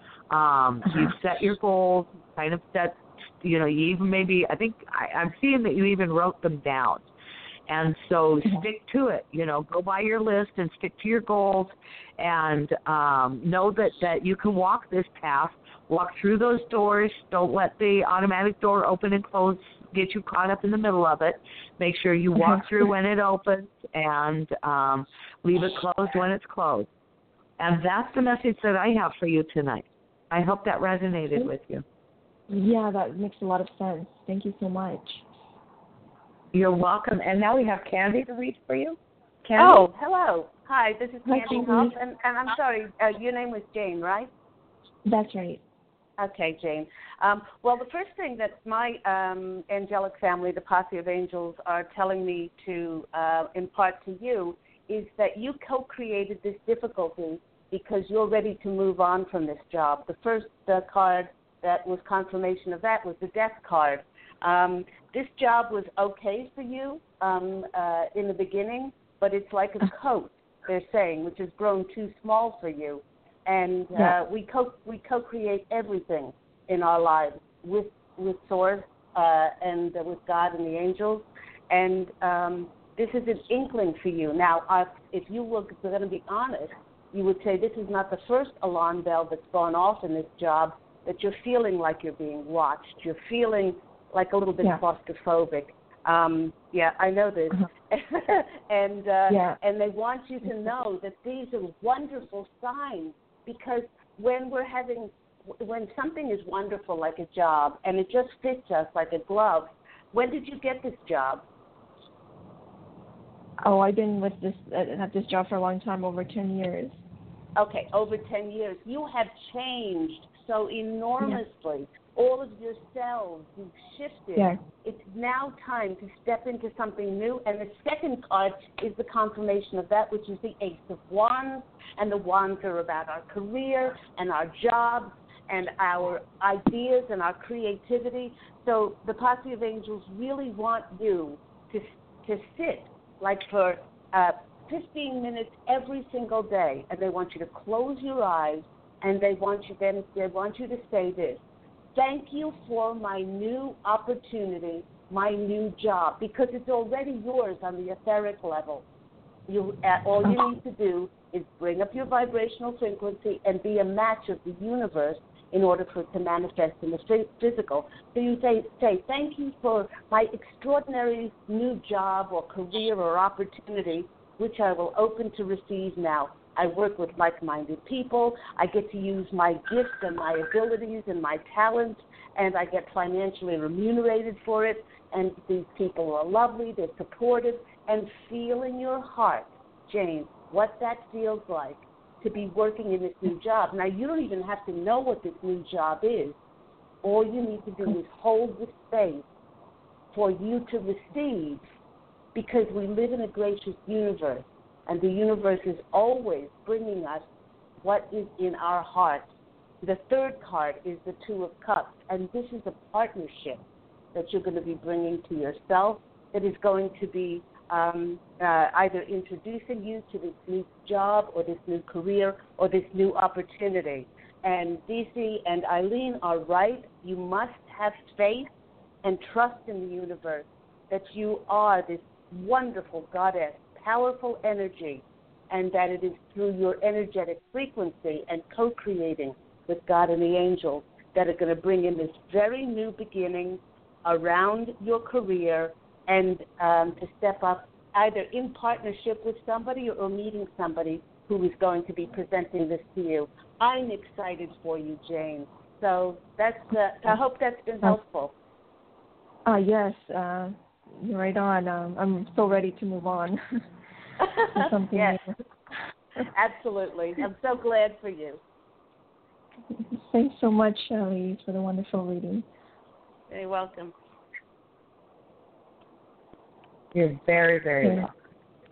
Um, uh-huh. You've set your goals, kind of set, you know, you even maybe, I think I, I'm seeing that you even wrote them down. And so uh-huh. stick to it, you know, go by your list and stick to your goals, and um, know that, that you can walk this path, walk through those doors. Don't let the automatic door open and close get you caught up in the middle of it. Make sure you walk uh-huh. through when it opens, and um, leave it closed when it's closed. And that's the message that I have for you tonight. I hope that resonated with you. Yeah, that makes a lot of sense. Thank you so much. You're welcome. And now we have Candy to read for you. Candy? Oh, hello. Hi, this is Candy Hi, Huff, and, and I'm sorry, uh, your name was Jane, right? That's right. Okay, Jane. Um, well, the first thing that my um, angelic family, the Posse of Angels, are telling me to uh, impart to you is that you co-created this difficulty because you're ready to move on from this job. The first uh, card that was confirmation of that was the Death card. Um, this job was okay for you um, uh, in the beginning, but it's like a coat, they're saying, which has grown too small for you. And uh, yeah. we co we co-create everything in our lives with with Source uh, and uh, with God and the angels. And um, this is an inkling for you. Now, uh, if you were going to be honest, you would say this is not the first alarm bell that's gone off in this job, that you're feeling like you're being watched. You're feeling like a little bit yeah. claustrophobic. Um, yeah, I know this. Uh-huh. and uh, yeah. and they want you to know that these are wonderful signs, because when we're having, when something is wonderful like a job and it just fits us like a glove, when did you get this job? Oh, I've been with this at this job for a long time, over ten years. Okay, over ten years. You have changed so enormously. Yeah. all of your cells. You've shifted. Yeah. It's now time to step into something new. And the second card is the confirmation of that, which is the Ace of Wands. And the wands are about our career and our jobs and our ideas and our creativity. So the Posse of Angels really want you to to sit like for uh, fifteen minutes every single day, and they want you to close your eyes, and they want you then they want you to say this: thank you for my new opportunity, my new job, because it's already yours on the etheric level. You uh, all you need to do is bring up your vibrational frequency and be a match of the universe in order for it to manifest in the physical. So you say, say, thank you for my extraordinary new job or career or opportunity, which I will open to receive now. I work with like-minded people. I get to use my gifts and my abilities and my talents, and I get financially remunerated for it. And these people are lovely, they're supportive, and feel in your heart, Jane, what that feels like to be working in this new job. Now, you don't even have to know what this new job is. All you need to do is hold the space for you to receive, because we live in a gracious universe, and the universe is always bringing us what is in our hearts. The third card is the Two of Cups, and this is a partnership that you're going to be bringing to yourself that is going to be Um, uh, either introducing you to this new job or this new career or this new opportunity. And D C and Eileen are right. You must have faith and trust in the universe that you are this wonderful goddess, powerful energy, and that it is through your energetic frequency and co-creating with God and the angels that are going to bring in this very new beginning around your career, and um, to step up either in partnership with somebody or meeting somebody who is going to be presenting this to you. I'm excited for you, Jane. So that's uh, I hope that's been helpful. Uh, yes, uh, you're right on. Um, I'm so ready to move on to something yes, new. Absolutely. I'm so glad for you. Thanks so much, Ellie, for the wonderful reading. You're welcome. You're very, very Yeah. welcome.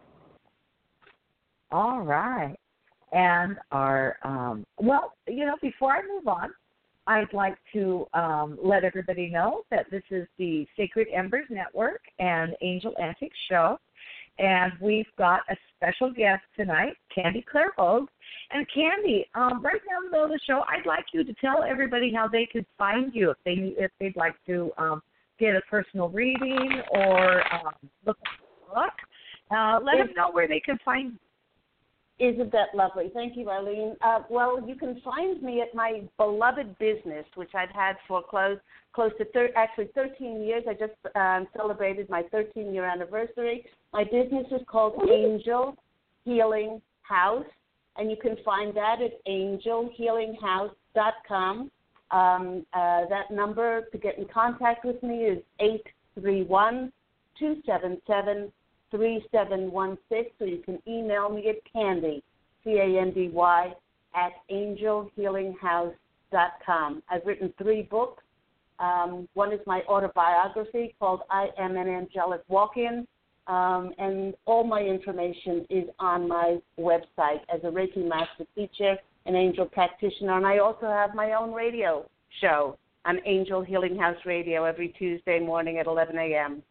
All right. And our, um, well, you know, before I move on, I'd like to um, let everybody know that this is the Sacred Embers Network and Angel Antics Show. And we've got a special guest tonight, Candy Claire Vogue. And Candy, um, right now in the middle of the show, I'd like you to tell everybody how they can find you if they if they'd like to um, get a personal reading or um, look at the book. Uh, let Is, them know where they can find you. Isn't that lovely? Thank you, Eileen. Uh, well, you can find me at my beloved business, which I've had for close close to thir- actually thirteen years. I just um, celebrated my thirteen-year anniversary. My business is called Angel Healing House, and you can find that at angel healing house dot com. Um, uh, that number to get in contact with me is eight three one, two seven seven, three seven one six, so you can email me at Candy, C A N D Y, at angel healing house dot com. I've written three books. Um, one is my autobiography called I Am an Angelic Walk-In, um, and all my information is on my website as a Reiki Master Teacher, an angel practitioner, and I also have my own radio show on Angel Healing House Radio every Tuesday morning at eleven a.m.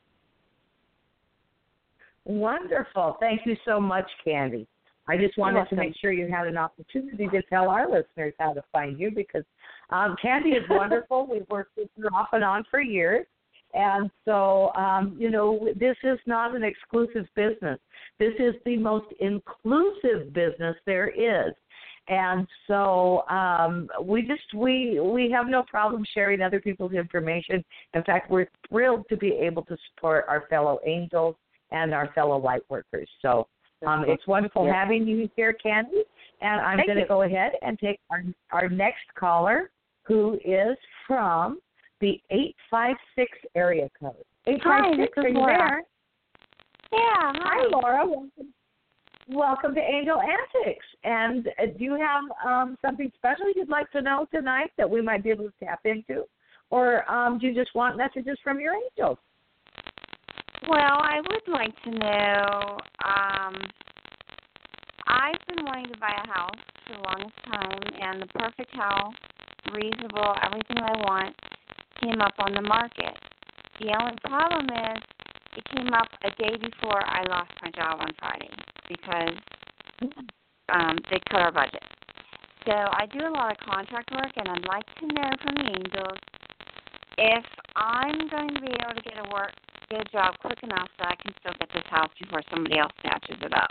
Wonderful. Thank you so much, Candy. I just wanted to make sure you had an opportunity to tell our listeners how to find you, because um, Candy is wonderful. We've worked with her off and on for years. And so, um, you know, this is not an exclusive business. This is the most inclusive business there is. And so um, we just, we, we have no problem sharing other people's information. In fact, we're thrilled to be able to support our fellow angels and our fellow light workers. So um, it's wonderful yes. having you here, Candy. And I'm going to go ahead and take our, our next caller, who is from the eight five six area code. eight five six, hi, are you Laura. there? Yeah, hi. Hi, Laura. Welcome, welcome to Angel Antics. And uh, do you have um, something special you'd like to know tonight that we might be able to tap into or um, do you just want messages from your angels? Well, I would like to know, um, I've been wanting to buy a house for the longest time, and the perfect house, reasonable, everything I want, came up on the market. The only problem is it came up a day before I lost my job on Friday because um, they cut our budget. So I do a lot of contract work, and I'd like to know from the angels if I'm going to be able to get a work, get a job quick enough so I can still get this house before somebody else snatches it up.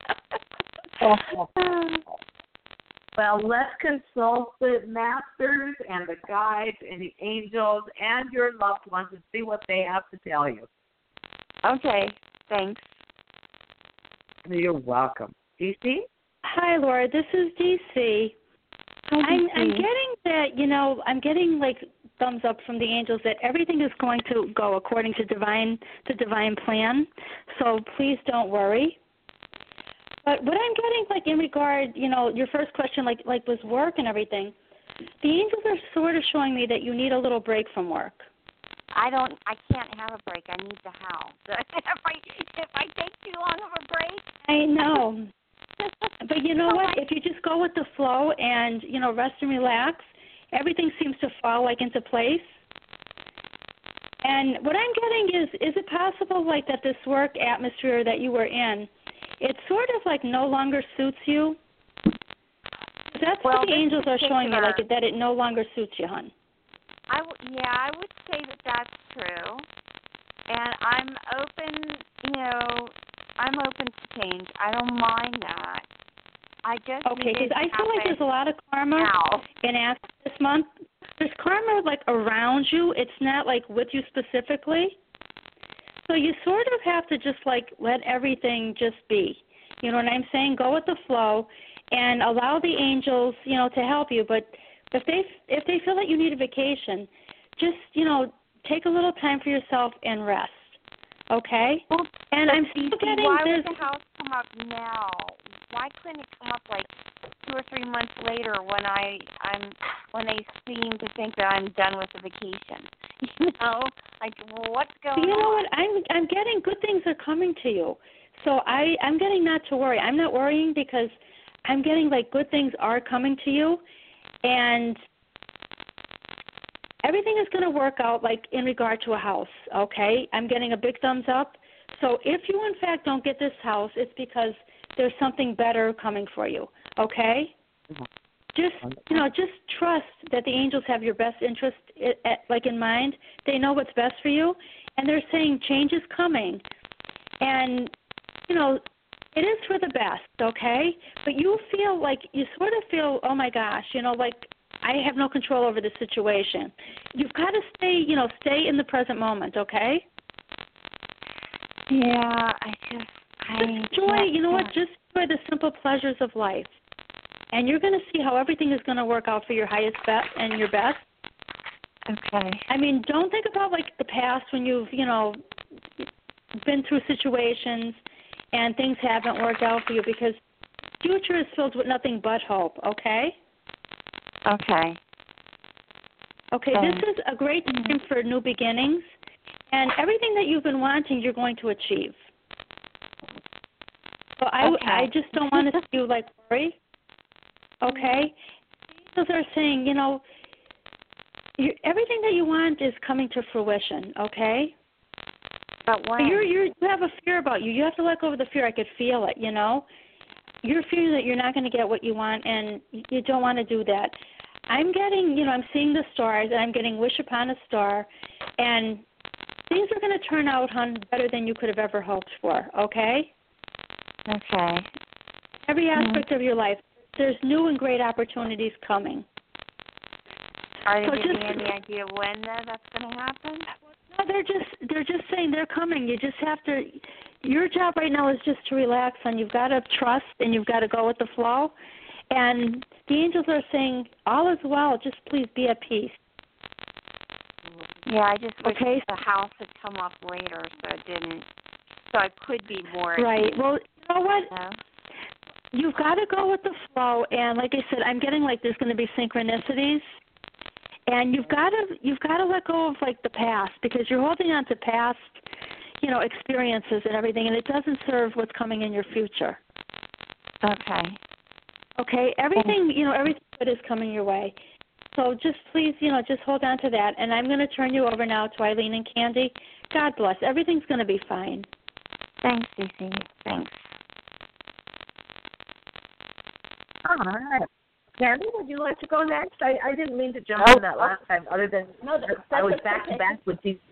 Well, let's consult the masters and the guides and the angels and your loved ones and see what they have to tell you. Okay, thanks. You're welcome. D C? Hi, Laura. This is D C. I'm, I'm getting that, you know, I'm getting like thumbs up from the angels that everything is going to go according to divine, the divine plan. So please don't worry. But what I'm getting, like in regard, you know, your first question, like like was work and everything. The angels are sort of showing me that you need a little break from work. I don't. I can't have a break. I need the house. if I if I take too long of a break. I know. But you know what? If you just go with the flow and, you know, rest and relax, everything seems to fall, like, into place. And what I'm getting is, is it possible, like, that this work atmosphere that you were in, it sort of, like, no longer suits you? That's well, what the angels are showing me, like, particular- that it no longer suits you, hon. I w- yeah, I would say that that's true. And I'm open, you know, I'm open to change. I don't mind that. I just Okay, because I feel like happen there's a lot of karma now. in Ask this month. There's karma, like, around you. It's not, like, with you specifically. So you sort of have to just, like, let everything just be. You know what I'm saying? Go with the flow and allow the angels, you know, to help you. But if they if they feel that you need a vacation, just, you know, take a little time for yourself and rest. Okay? Well, and I'm still getting why this. would the house come up now? Why couldn't it come up like two or three months later when I I'm when they seem to think that I'm done with the vacation? You know, like what's going on? You know what? I'm I'm getting good things are coming to you. So I I'm getting not to worry. I'm not worrying because I'm getting like good things are coming to you, and everything is going to work out like in regard to a house. Okay, I'm getting a big thumbs up. So if you in fact don't get this house, it's because there's something better coming for you. Okay. Just, you know, just trust that the angels have your best interest, like, in mind. They know what's best for you, and they're saying change is coming. And, you know, it is for the best, okay? But you feel like, you sort of feel, oh, my gosh, you know, like I have no control over the situation. You've got to stay, you know, stay in the present moment, okay? Yeah, I just, I just enjoy, you know what, just enjoy the simple pleasures of life. And you're going to see how everything is going to work out for your highest best and your best. Okay. I mean, don't think about, like, the past when you've, you know, been through situations and things haven't worked out for you, because the future is filled with nothing but hope, okay? Okay. Okay, um, this is a great time for new beginnings, and everything that you've been wanting, you're going to achieve. So I, okay. I just don't want to see you, like, worry. Okay? Angels are saying, you know, you, everything that you want is coming to fruition, okay? But when? You're, you're, you have a fear about you. You have to let go of the fear. I could feel it, you know? You're fearing that you're not going to get what you want, and you don't want to do that. I'm getting, you know, I'm seeing the stars, and I'm getting wish upon a star, and things are going to turn out, hon, better than you could have ever hoped for, okay? Okay. Every aspect mm-hmm. of your life. There's new and great opportunities coming. Are they so giving just, you any idea when though, that's going to happen? No, they're just they're just saying they're coming. You just have to. Your job right now is just to relax, and you've got to trust, and you've got to go with the flow. And the angels are saying all is well. Just please be at peace. Yeah, I just wish okay. the house had come up later, so it didn't. So I could be more. Right. Well, you know what? Yeah. You've got to go with the flow, and like I said, I'm getting like there's going to be synchronicities, And you've got to you've got to let go of like the past, because you're holding on to past, you know, experiences and everything, and it doesn't serve what's coming in your future. Okay. Okay. Everything, you know, everything good is coming your way. So just please, you know, just hold on to that. And I'm going to turn you over now to Eileen and Candy. God bless. Everything's going to be fine. Thanks, Cece. Thanks. All right. Candy, would you like to go next? I, I didn't mean to jump Oh, on that last time, other than No, that, that's I was okay. back to back with these.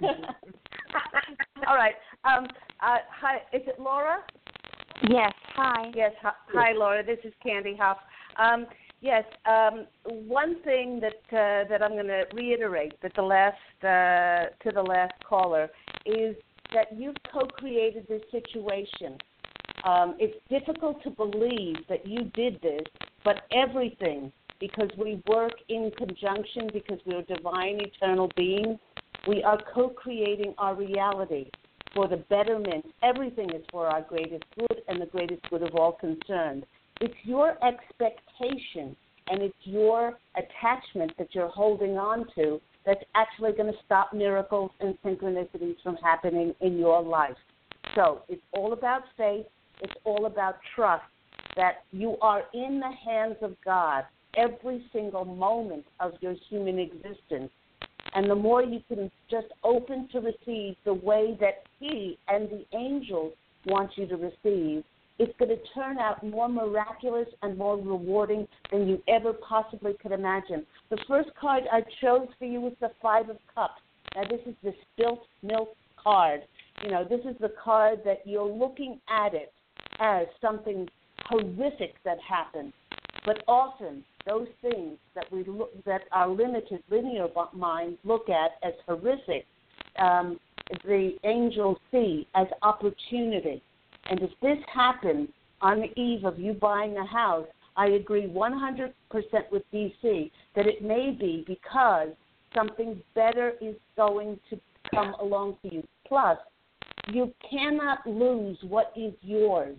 All right. Um, uh, hi, is it Laura? Yes. Hi. Yes. Hi, hi Laura. This is Candy Huff. Um, yes. Um, one thing that uh, that I'm going to reiterate that the last uh, to the last caller is that you've co-created this situation. Um, it's difficult to believe that you did this, but everything, because we work in conjunction, because we're divine, eternal beings, we are co-creating our reality for the betterment. Everything is for our greatest good and the greatest good of all concerned. It's your expectation and it's your attachment that you're holding on to that's actually going to stop miracles and synchronicities from happening in your life. So it's all about faith. It's all about trust that you are in the hands of God every single moment of your human existence. And the more you can just open to receive the way that He and the angels want you to receive, it's going to turn out more miraculous and more rewarding than you ever possibly could imagine. The first card I chose for you was the Five of Cups. Now, this is the spilt milk card. You know, this is the card that you're looking at it as something horrific that happened. But often, those things that we look, that our limited linear minds look at as horrific, um, the angels see as opportunity. And if this happened on the eve of you buying a house, I agree one hundred percent with D C that it may be because something better is going to come along for you. Plus, you cannot lose what is yours,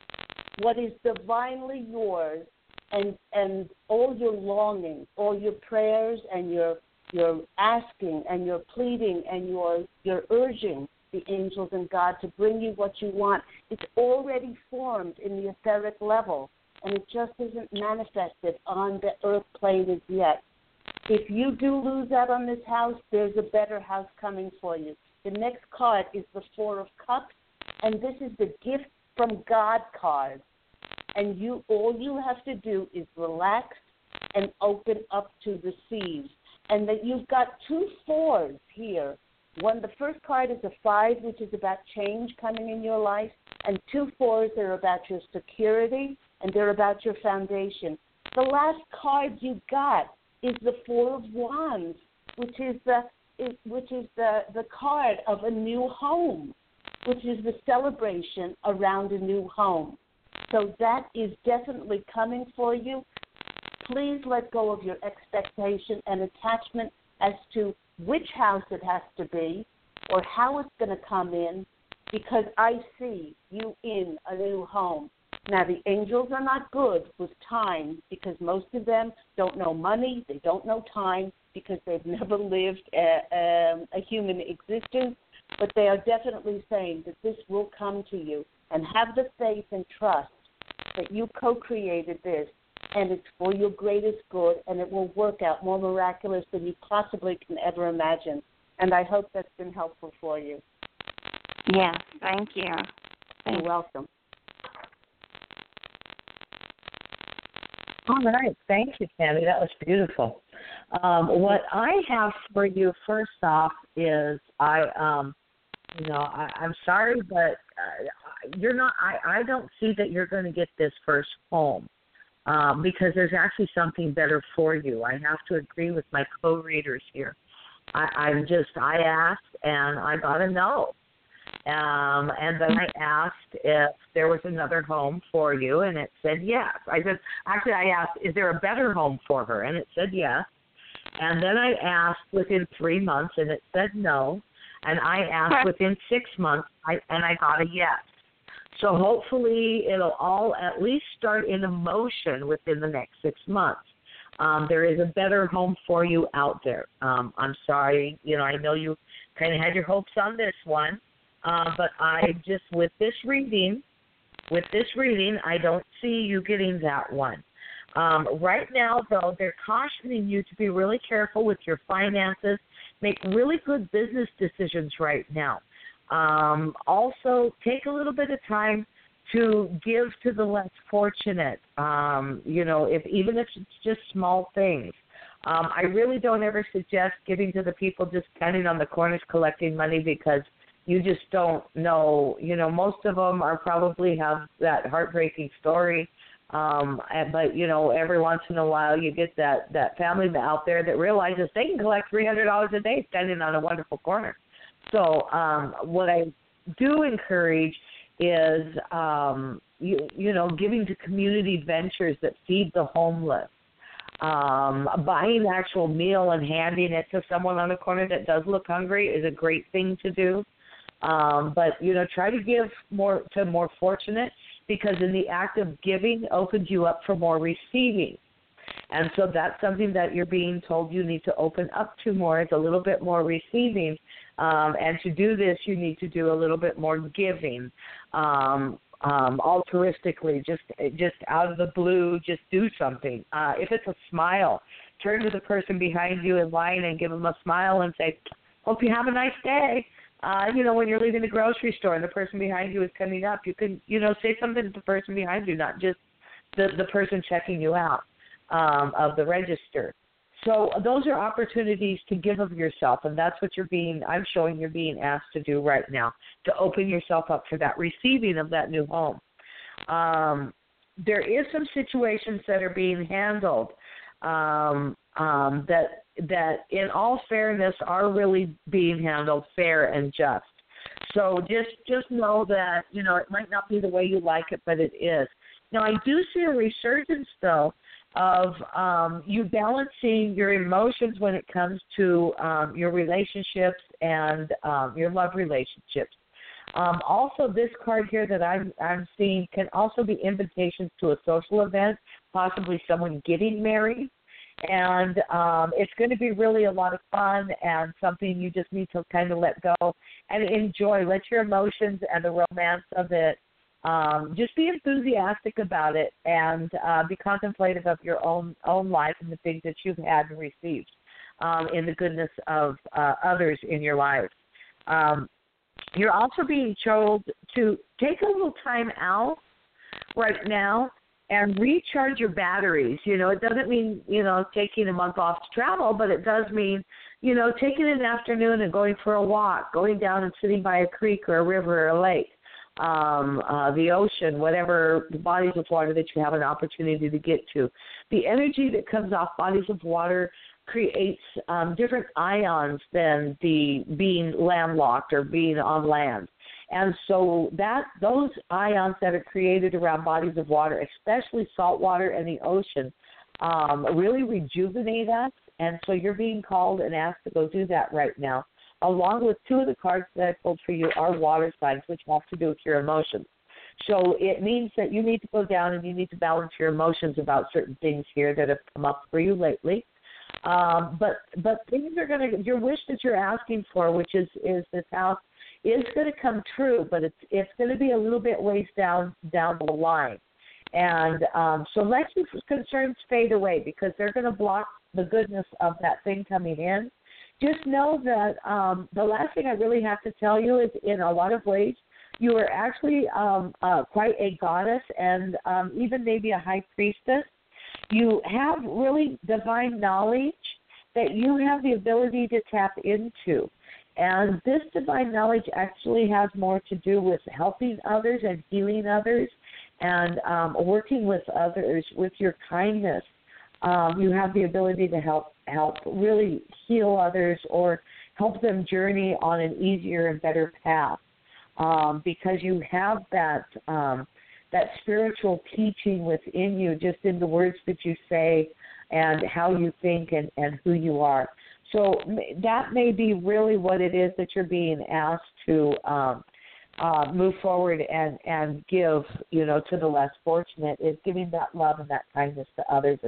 what is divinely yours, and and all your longing, all your prayers and your your asking and your pleading and your your urging the angels and God to bring you what you want. It's already formed in the etheric level, and it just isn't manifested on the earth plane as yet. If you do lose out on this house, there's a better house coming for you. The next card is the Four of Cups, and this is the gift from God card. And you, all you have to do is relax and open up to receive. And that you've got two fours here. One, the first card is a five, which is about change coming in your life, and two fours are about your security and they're about your foundation. The last card you got is the Four of Wands, which is the is, which is the, the card of a new home, which is the celebration around a new home. So that is definitely coming for you. Please let go of your expectation and attachment as to which house it has to be or how it's going to come in, because I see you in a new home. Now, the angels are not good with time because most of them don't know money, they don't know time because they've never lived a, a, a human existence, but they are definitely saying that this will come to you, and have the faith and trust that you co-created this, and it's for your greatest good, and it will work out more miraculous than you possibly can ever imagine. And I hope that's been helpful for you. Yes, thank you. You're welcome. All right. Thank you, Candy. That was beautiful. Um, what I have for you, first off, is I, um, you know, I, I'm sorry, but uh, you're not. I, I don't see that you're going to get this first home um, because there's actually something better for you. I have to agree with my co-readers here. I, I'm just. I asked and I got a no. Um, and then I asked if there was another home for you, and it said yes. I said, actually, I asked, is there a better home for her? And it said yes. And then I asked within three months, and it said no. And I asked within six months, I, and I got a yes. So hopefully it'll all at least start in motion within the next six months. Um, there is a better home for you out there. Um, I'm sorry, you know, I know you kind of had your hopes on this one, uh, but I just, with this reading, with this reading, I don't see you getting that one. Um, right now, though, they're cautioning you to be really careful with your finances. Make really good business decisions right now. Um, also, take a little bit of time to give to the less fortunate, um, you know, if even if it's just small things. Um, I really don't ever suggest giving to the people just standing on the corners collecting money, because you just don't know. You know, most of them are probably have that heartbreaking story. Um, but, you know, every once in a while you get that, that family out there that realizes they can collect three hundred dollars a day standing on a wonderful corner. So um, what I do encourage is, um, you, you know, giving to community ventures that feed the homeless. Um, buying an actual meal and handing it to someone on the corner that does look hungry is a great thing to do. Um, but, you know, try to give more to more fortunate, because in the act of giving opens you up for more receiving. And so that's something that you're being told you need to open up to more. It's a little bit more receiving. Um, and to do this, you need to do a little bit more giving, um, um, altruistically, just just out of the blue, just do something. Uh, if it's a smile, turn to the person behind you in line and give them a smile and say, hope you have a nice day. Uh, you know, when you're leaving the grocery store and the person behind you is coming up, you can, you know, say something to the person behind you, not just the, the person checking you out um, of the register. So those are opportunities to give of yourself, and that's what you're being, I'm showing you're being asked to do right now, to open yourself up for that receiving of that new home. Um, there is some situations that are being handled um, um, that, that in all fairness are really being handled fair and just. So just just know that, you know, it might not be the way you like it, but it is. Now, I do see a resurgence, though, of um, you balancing your emotions when it comes to um, your relationships and um, your love relationships. Um, also, this card here that I'm, I'm seeing can also be invitations to a social event, possibly someone getting married. And um, it's going to be really a lot of fun and something you just need to kind of let go and enjoy. Let your emotions and the romance of it, um, just be enthusiastic about it, and uh, be contemplative of your own own life and the things that you've had and received um, in the goodness of uh, others in your life. Um, you're also being told to take a little time out right now and recharge your batteries. You know, it doesn't mean, you know, taking a month off to travel, but it does mean, you know, taking an afternoon and going for a walk, going down and sitting by a creek or a river or a lake, um, uh, the ocean, whatever the bodies of water that you have an opportunity to get to. The energy that comes off bodies of water creates um, different ions than the being landlocked or being on land. And so that those ions that are created around bodies of water, especially salt water and the ocean, um, really rejuvenate us. And so you're being called and asked to go do that right now. Along with two of the cards that I pulled for you are water signs, which have to do with your emotions. So it means that you need to go down and you need to balance your emotions about certain things here that have come up for you lately. Um, but but things are going to, your wish that you're asking for, which is, is this house, is going to come true, but it's it's going to be a little bit ways down down the line. And um, so let your concerns fade away, because they're going to block the goodness of that thing coming in. Just know that um, the last thing I really have to tell you is, in a lot of ways, you are actually um, uh, quite a goddess, and um, even maybe a high priestess. You have really divine knowledge that you have the ability to tap into. And this divine knowledge actually has more to do with helping others and healing others and um, working with others with your kindness. Um, you have the ability to help help really heal others or help them journey on an easier and better path, um, because you have that um, that spiritual teaching within you, just in the words that you say and how you think and, and who you are. So that may be really what it is that you're being asked to um, uh, move forward and, and give, you know, to the less fortunate, is giving that love and that kindness to others and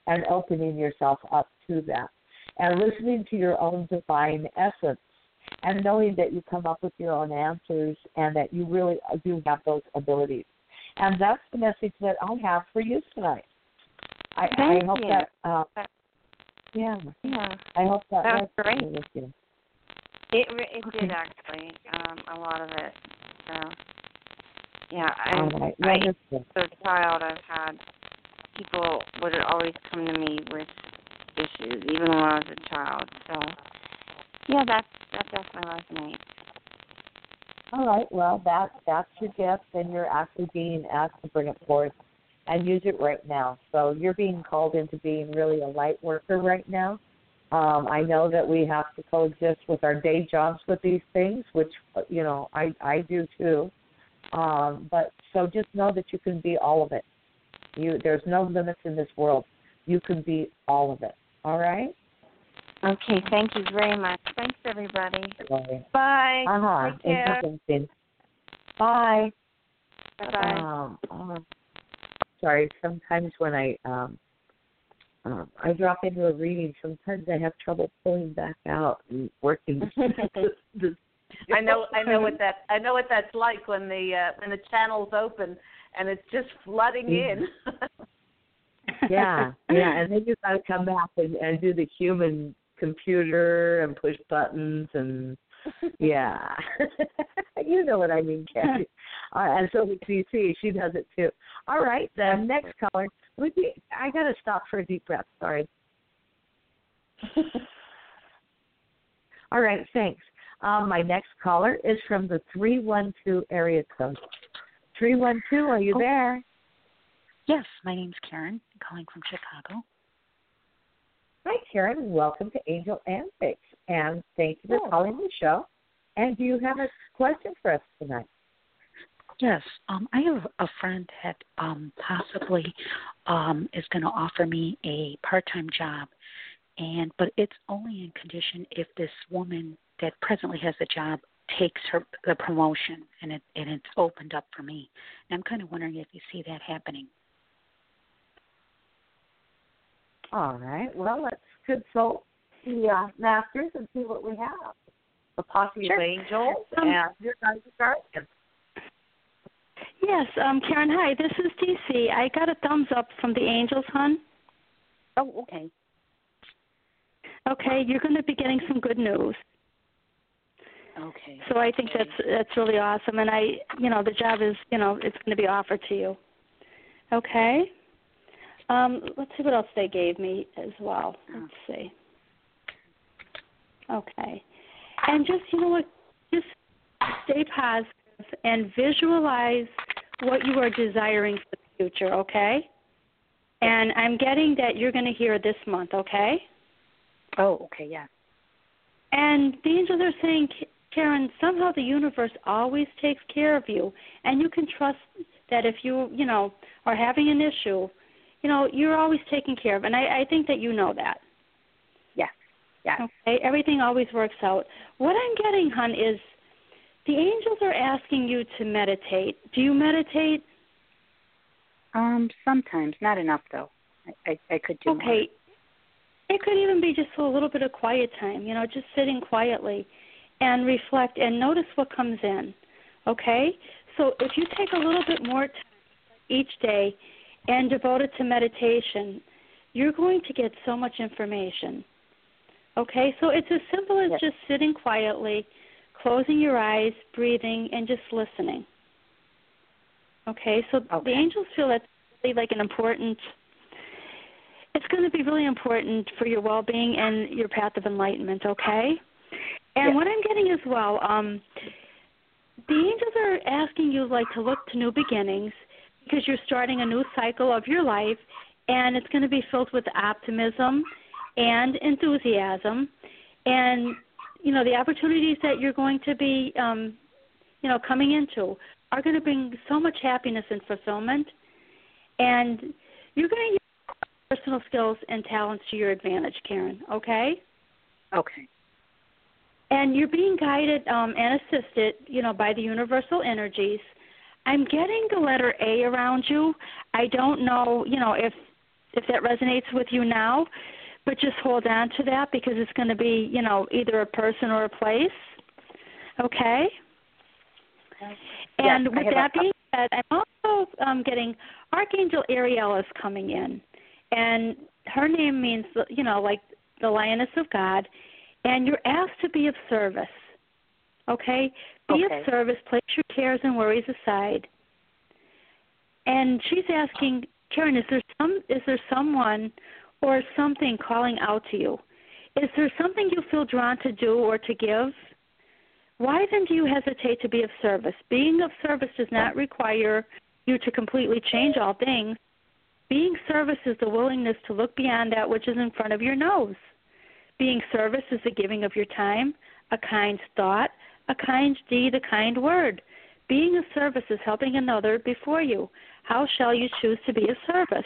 and opening yourself up to that. And listening to your own divine essence and knowing that you come up with your own answers and that you really do have those abilities. And that's the message that I have for you tonight. I, I hope you. that, uh, yeah, yeah, I hope that, that was great. with you. It it Okay. did actually, um, a lot of it. So, yeah, I, All right. I, Well, as a child, I've had people would always come to me with issues, even when I was a child. So, yeah, that that definitely resonates. all right. Well, that that's your gift, and you're actually being asked to bring it forth and use it right now. So you're being called into being really a light worker right now. Um, I know that we have to coexist with our day jobs with these things, which, you know, I, I do too. Um, but so just know that you can be all of it. You There's no limits in this world. You can be all of it. All right? Okay, thank you very much. Thanks, everybody. Right. Bye. Uh-huh. Take care. Interesting. Bye. Bye-bye. Um, uh, sorry, sometimes when I um, um, I drop into a reading, sometimes I have trouble pulling back out and working. the, the, I know, I know what that, I know what that's like when the uh, when the channel's open and it's just flooding in. yeah, yeah, and then you got to come back and, and do the human computer and push buttons and yeah, you know what I mean, Kathy. Uh, and so with C C, she does it too. All right, the next caller. Would be, I got to stop for a deep breath. Sorry. All right, thanks. Um, my next caller is from the three one two area code. three one two, are you oh. there? Yes, my name's Karen. I'm calling from Chicago. Hi, Karen. Welcome to Angel and Fix. And thank you for Oh. calling the show. And do you have a question for us tonight? Yes, um, I have a friend that um, possibly um, is going to offer me a part-time job, and but it's only in condition if this woman that presently has the job takes her the promotion, and it and it's opened up for me. And I'm kind of wondering if you see that happening. All right. Well, let's consult the uh, masters and see what we have. The posse Sure. of angels Um, and your guys' guardians. Yes, um, Karen, hi. This is D C. I got a thumbs up from the angels, hon. Oh, okay. Okay, you're going to be getting some good news. Okay. So I think that's that's really awesome, and I, you know, the job is, you know, it's going to be offered to you. Okay. Um, let's see what else they gave me as well. Let's see. Okay. And just, you know what, just stay positive and visualize what you are desiring for the future, okay? And I'm getting that you're going to hear this month, okay? Oh, okay, yeah. And the angels are saying, Karen, somehow the universe always takes care of you, and you can trust that if you, you know, are having an issue, you know, you're always taken care of. And I, I think that you know that. Yeah, yeah. Okay, everything always works out. What I'm getting, hon, is the angels are asking you to meditate. Do you meditate? Um, sometimes, not enough though. I, I, I could do okay. more. It could even be just a little bit of quiet time, you know, just sitting quietly and reflect and notice what comes in, okay? So if you take a little bit more time each day and devote it to meditation, you're going to get so much information, okay? So it's as simple as yes. just sitting quietly, closing your eyes, breathing, and just listening, okay? So okay. the angels feel that's really like an important – it's going to be really important for your well-being and your path of enlightenment, okay? And yes. what I'm getting as well, um, the angels are asking you, like, to look to new beginnings because you're starting a new cycle of your life, and it's going to be filled with optimism and enthusiasm. And, you know, the opportunities that you're going to be, um, you know, coming into are going to bring so much happiness and fulfillment. And you're going to use personal skills and talents to your advantage, Karen, okay? Okay. And you're being guided um, and assisted, you know, by the universal energies. I'm getting the letter A around you. I don't know, you know, if if that resonates with you now, but just hold on to that because it's going to be, you know, either a person or a place. Okay? And yes, with that a, being said, I'm also um, getting Archangel Ariel is coming in. And her name means, you know, like the Lioness of God. And you're asked to be of service. Okay? Be okay. of service. Place your cares and worries aside. And she's asking, Karen, is there some is there someone or something calling out to you? Is there something you feel drawn to do or to give? Why then do you hesitate to be of service? Being of service does not require you to completely change all things. Being service is the willingness to look beyond that which is in front of your nose. Being service is the giving of your time, a kind thought, a kind deed, a kind word. Being of service is helping another before you. How shall you choose to be of service?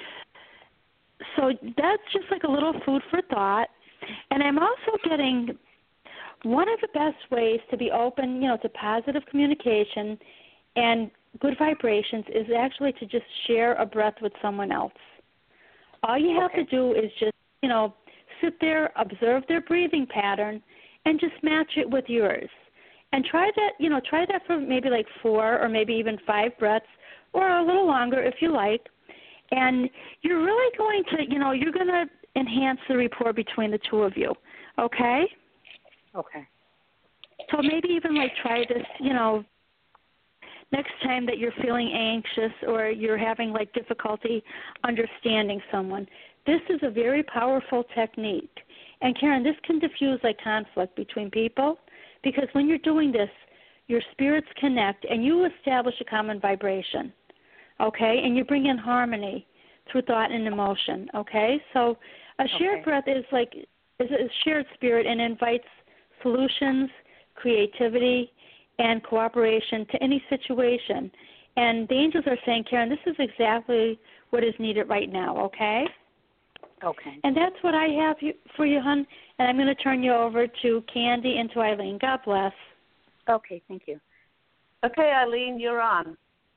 So that's just like a little food for thought. And I'm also getting one of the best ways to be open, you know, to positive communication and good vibrations is actually to just share a breath with someone else. All you have okay. to do is just, you know, sit there, observe their breathing pattern, and just match it with yours. And try that, you know, try that for maybe like four or maybe even five breaths or a little longer if you like. And you're really going to, you know, you're going to enhance the rapport between the two of you, okay? Okay. So maybe even like try this, you know, next time that you're feeling anxious or you're having like difficulty understanding someone. This is a very powerful technique. And Karen, this can diffuse like conflict between people because when you're doing this, your spirits connect and you establish a common vibration, okay? And you bring in harmony through thought and emotion, okay? So a shared okay. breath is like is a shared spirit and invites solutions, creativity, and cooperation to any situation. And the angels are saying, Karen, this is exactly what is needed right now, okay? Okay. And that's what I have for you, hon. And I'm going to turn you over to Candy and to Eileen. God bless. Okay, thank you. Okay, Eileen, you're on.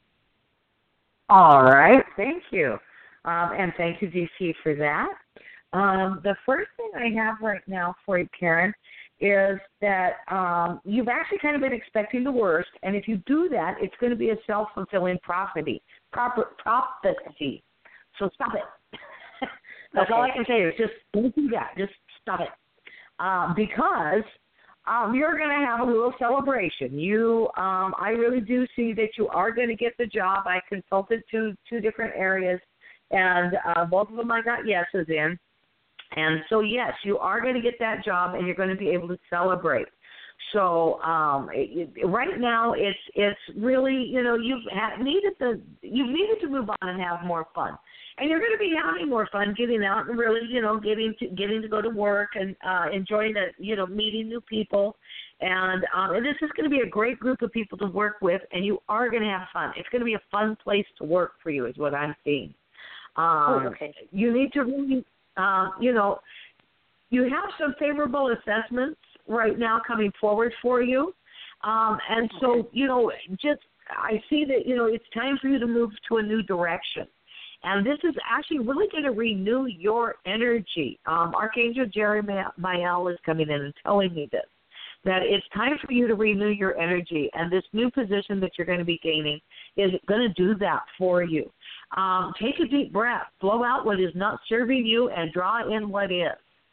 All right, thank you. Um, and thank you, D C, for that. Um, the first thing I have right now for you, Karen, is that um, you've actually kind of been expecting the worst, and if you do that, it's going to be a self-fulfilling prophecy. Proper, prophecy. So stop it. That's okay. all I can say is just don't do that. Just stop it. Um, because um, you're going to have a little celebration. You, um, I really do see that you are going to get the job. I consulted two, two different areas, and uh, both of them I got yeses in. And so, yes, you are going to get that job, and you're going to be able to celebrate. So um, it, it, right now, it's it's really, you know, you've had, needed to you've needed to move on and have more fun, and you're going to be having more fun getting out and really, you know, getting to getting to go to work and uh, enjoying the, you know, meeting new people, and um, and this is going to be a great group of people to work with, and you are going to have fun. It's going to be a fun place to work for you, is what I'm seeing. Um, oh, okay. You need to really. Uh, you know, you have some favorable assessments right now coming forward for you. Um, and so, okay. you know, just I see that, you know, it's time for you to move to a new direction. And this is actually really going to renew your energy. Um, Archangel Jeremiah is coming in and telling me this, that it's time for you to renew your energy. And this new position that you're going to be gaining is going to do that for you. Um, take a deep breath, blow out what is not serving you, and draw in what is.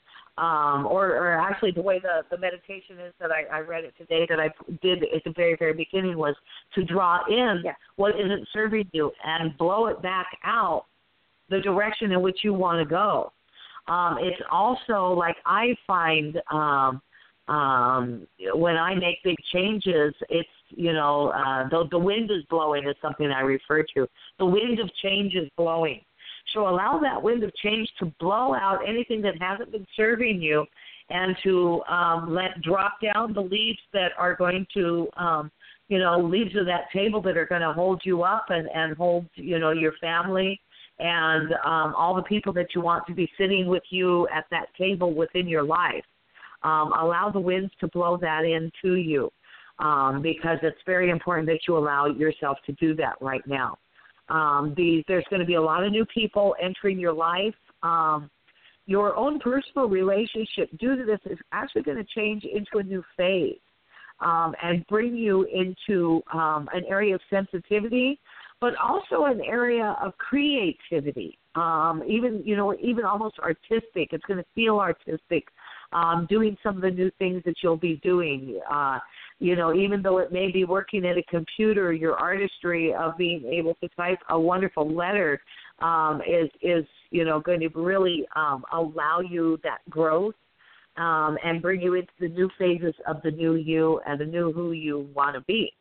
Um, or, or actually, the way the, the meditation is that I, I read it today that I did at the very, very beginning was to draw in yeah. what isn't serving you and blow it back out the direction in which you want to go. Um, it's also like I find um, um, when I make big changes, it's, you know, uh, the, the wind is blowing is something I refer to. The wind of change is blowing. So allow that wind of change to blow out anything that hasn't been serving you and to um, let drop down the leaves that are going to, um, you know, leaves of that table that are going to hold you up and, and hold, you know, your family and um, all the people that you want to be sitting with you at that table within your life. Um, allow the winds to blow that into you. Um, because it's very important that you allow yourself to do that right now. Um, the, there's going to be a lot of new people entering your life. Um, your own personal relationship due to this is actually going to change into a new phase um, and bring you into um, an area of sensitivity, but also an area of creativity. Um, even, you know, even almost artistic. It's going to feel artistic, um, doing some of the new things that you'll be doing. Uh, you know, even though it may be working at a computer, your artistry of being able to type a wonderful letter um, is, is, you know, going to really um, allow you that growth um, and bring you into the new phases of the new you and the new who you want to be.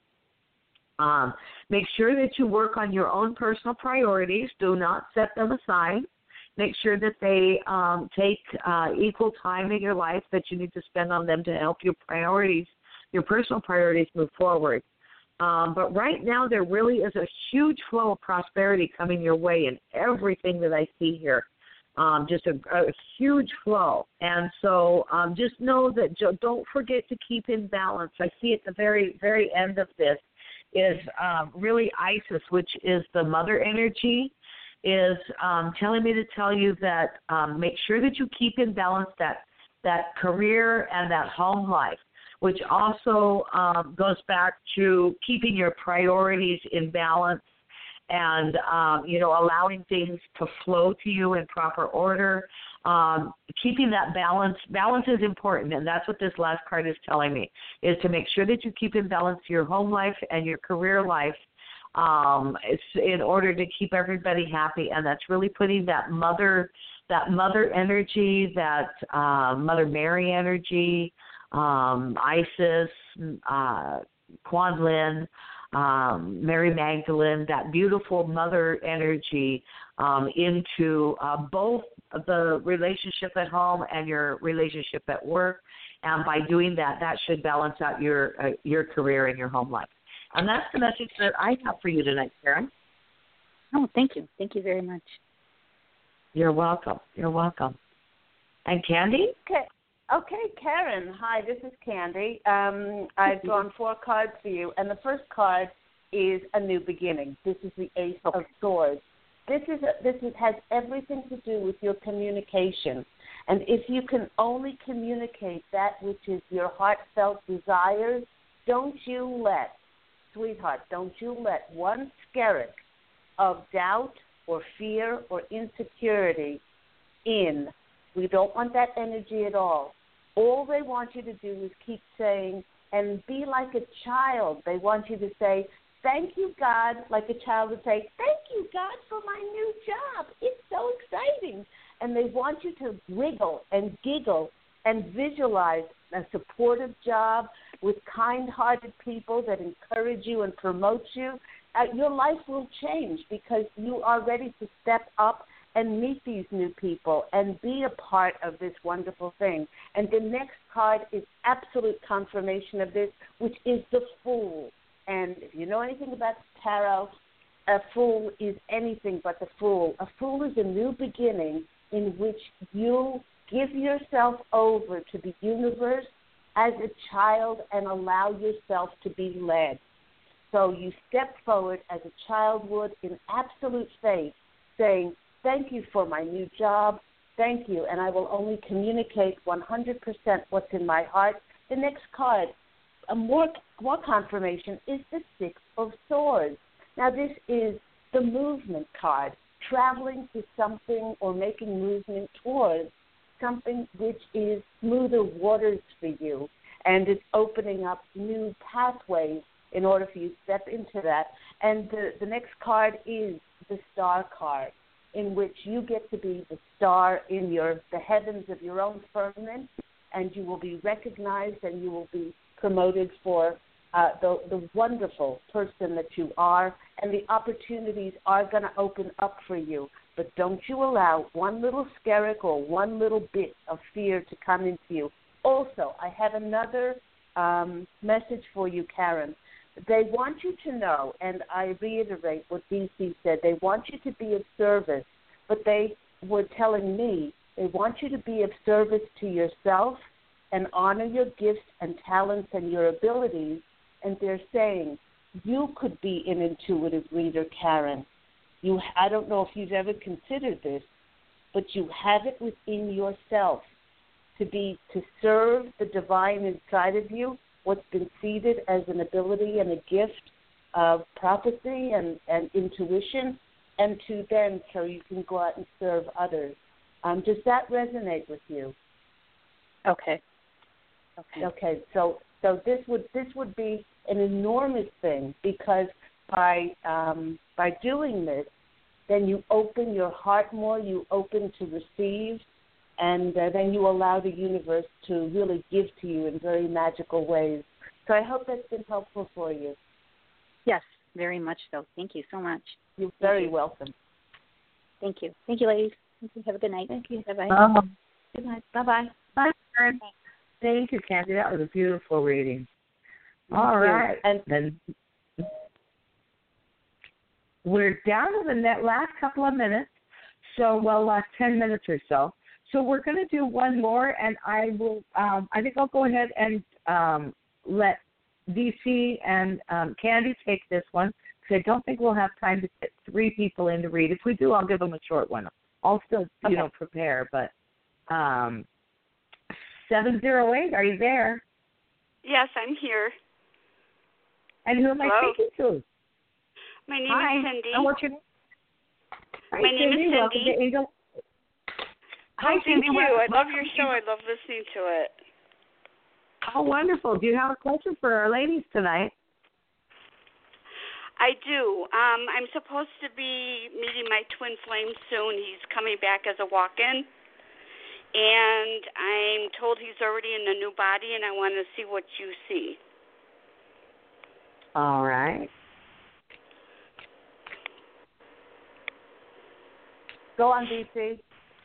Um, make sure that you work on your own personal priorities. Do not set them aside. Make sure that they um, take uh, equal time in your life that you need to spend on them to help your priorities, your personal priorities, move forward. Um, but right now there really is a huge flow of prosperity coming your way in everything that I see here. Um, just a, a huge flow. And so um, just know that don't forget to keep in balance. I see at the very, very end of this is um, really Isis, which is the mother energy, is um, telling me to tell you that um, make sure that you keep in balance that, that career and that home life, which also um, goes back to keeping your priorities in balance and, um, you know, allowing things to flow to you in proper order. Um, keeping that balance. Balance is important, and that's what this last card is telling me, is to make sure that you keep in balance your home life and your career life um, it's in order to keep everybody happy, and that's really putting that mother that mother energy, that uh, Mother Mary energy, um, Isis, uh, Kuan Yin, um, Mary Magdalene, that beautiful mother energy um, into uh, both the relationship at home and your relationship at work. And by doing that, that should balance out your uh, your career and your home life. And that's the message that I have for you tonight, Karen. Oh, thank you. Thank you very much. You're welcome. You're welcome. And Candy? Okay. Okay, Karen. Hi, this is Candy. Um, I've drawn four cards for you, and the first card is a new beginning. This is the Ace okay. of Swords. This is a, this is, has everything to do with your communication, and if you can only communicate that which is your heartfelt desires, don't you let, sweetheart, don't you let one skerrick of doubt or fear or insecurity in. We don't want that energy at all. All they want you to do is keep saying, and be like a child. They want you to say, thank you, God, like a child would say, thank you, God, for my new job. It's so exciting. And they want you to wiggle and giggle and visualize a supportive job with kind-hearted people that encourage you and promote you. Uh, your life will change because you are ready to step up and meet these new people and be a part of this wonderful thing. And the next card is absolute confirmation of this, which is the Fool. And if you know anything about tarot, a fool is anything but the fool. A fool is a new beginning in which you give yourself over to the universe as a child and allow yourself to be led. So you step forward as a child would in absolute faith, saying, thank you for my new job, thank you, and I will only communicate one hundred percent what's in my heart. The next card, a more, more confirmation, is the Six of Swords. Now this is the movement card, traveling to something or making movement towards something which is smoother waters for you, and it's opening up new pathways in order for you to step into that. And the, the next card is the Star card, in which you get to be the star in your the heavens of your own firmament, and you will be recognized and you will be promoted for uh, the, the wonderful person that you are, and the opportunities are going to open up for you. But don't you allow one little skerrick or one little bit of fear to come into you. Also, I have another um, message for you, Karen. They want you to know, and I reiterate what D C said, they want you to be of service, but they were telling me they want you to be of service to yourself and honor your gifts and talents and your abilities, and they're saying you could be an intuitive reader, Karen. You, I don't know if you've ever considered this, but you have it within yourself to be to serve the divine inside of you, what's been seeded as an ability and a gift of prophecy and, and intuition, and to then so you can go out and serve others. Um, does that resonate with you? Okay. Okay. Okay. So so this would this would be an enormous thing, because by um, by doing this, then you open your heart more, you open to receive, and uh, then you allow the universe to really give to you in very magical ways. So I hope that's been helpful for you. Yes, very much so. Thank you so much. You're very you. welcome. Thank you. Thank you, ladies. Thank you. Have a good night. Thank you. Bye-bye. Um, good night. Bye-bye. Bye. Thank you, Candy. That was a beautiful reading. Thank All you. right. And then we're down to the net last couple of minutes, so, well, last ten minutes or so. So we're going to do one more, and I will, um, I think I'll go ahead and um, let D C and um, Candy take this one, because I don't think we'll have time to get three people in to read. If we do, I'll give them a short one. I'll still, you okay. know, prepare, but um, seven zero eight, are you there? Yes, I'm here. And who am Hello? I speaking to? My name Hi. is Cindy. And what's your name? Hi, My name Cindy. is Welcome Cindy. to Angel. Hi, Hi, thank Cindy. you. Welcome. I love your show. I love listening to it. Oh, wonderful. Do you have a question for our ladies tonight? I do. Um, I'm supposed to be meeting my twin flame soon. He's coming back as a walk-in. And I'm told he's already in a new body, and I want to see what you see. All right. go on, D C.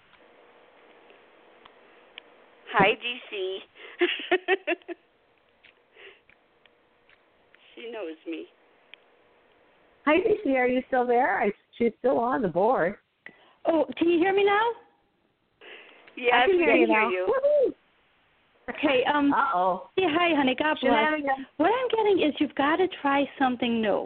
Hi, D C. She knows me. Hi, D C. Are you still there? I, she's still on the board. Oh, can you hear me now? Yes, I can we hear can you hear now. you. Okay. Um. Uh oh. Yeah, hi, honey. God bless. What I'm getting is you've got to try something new.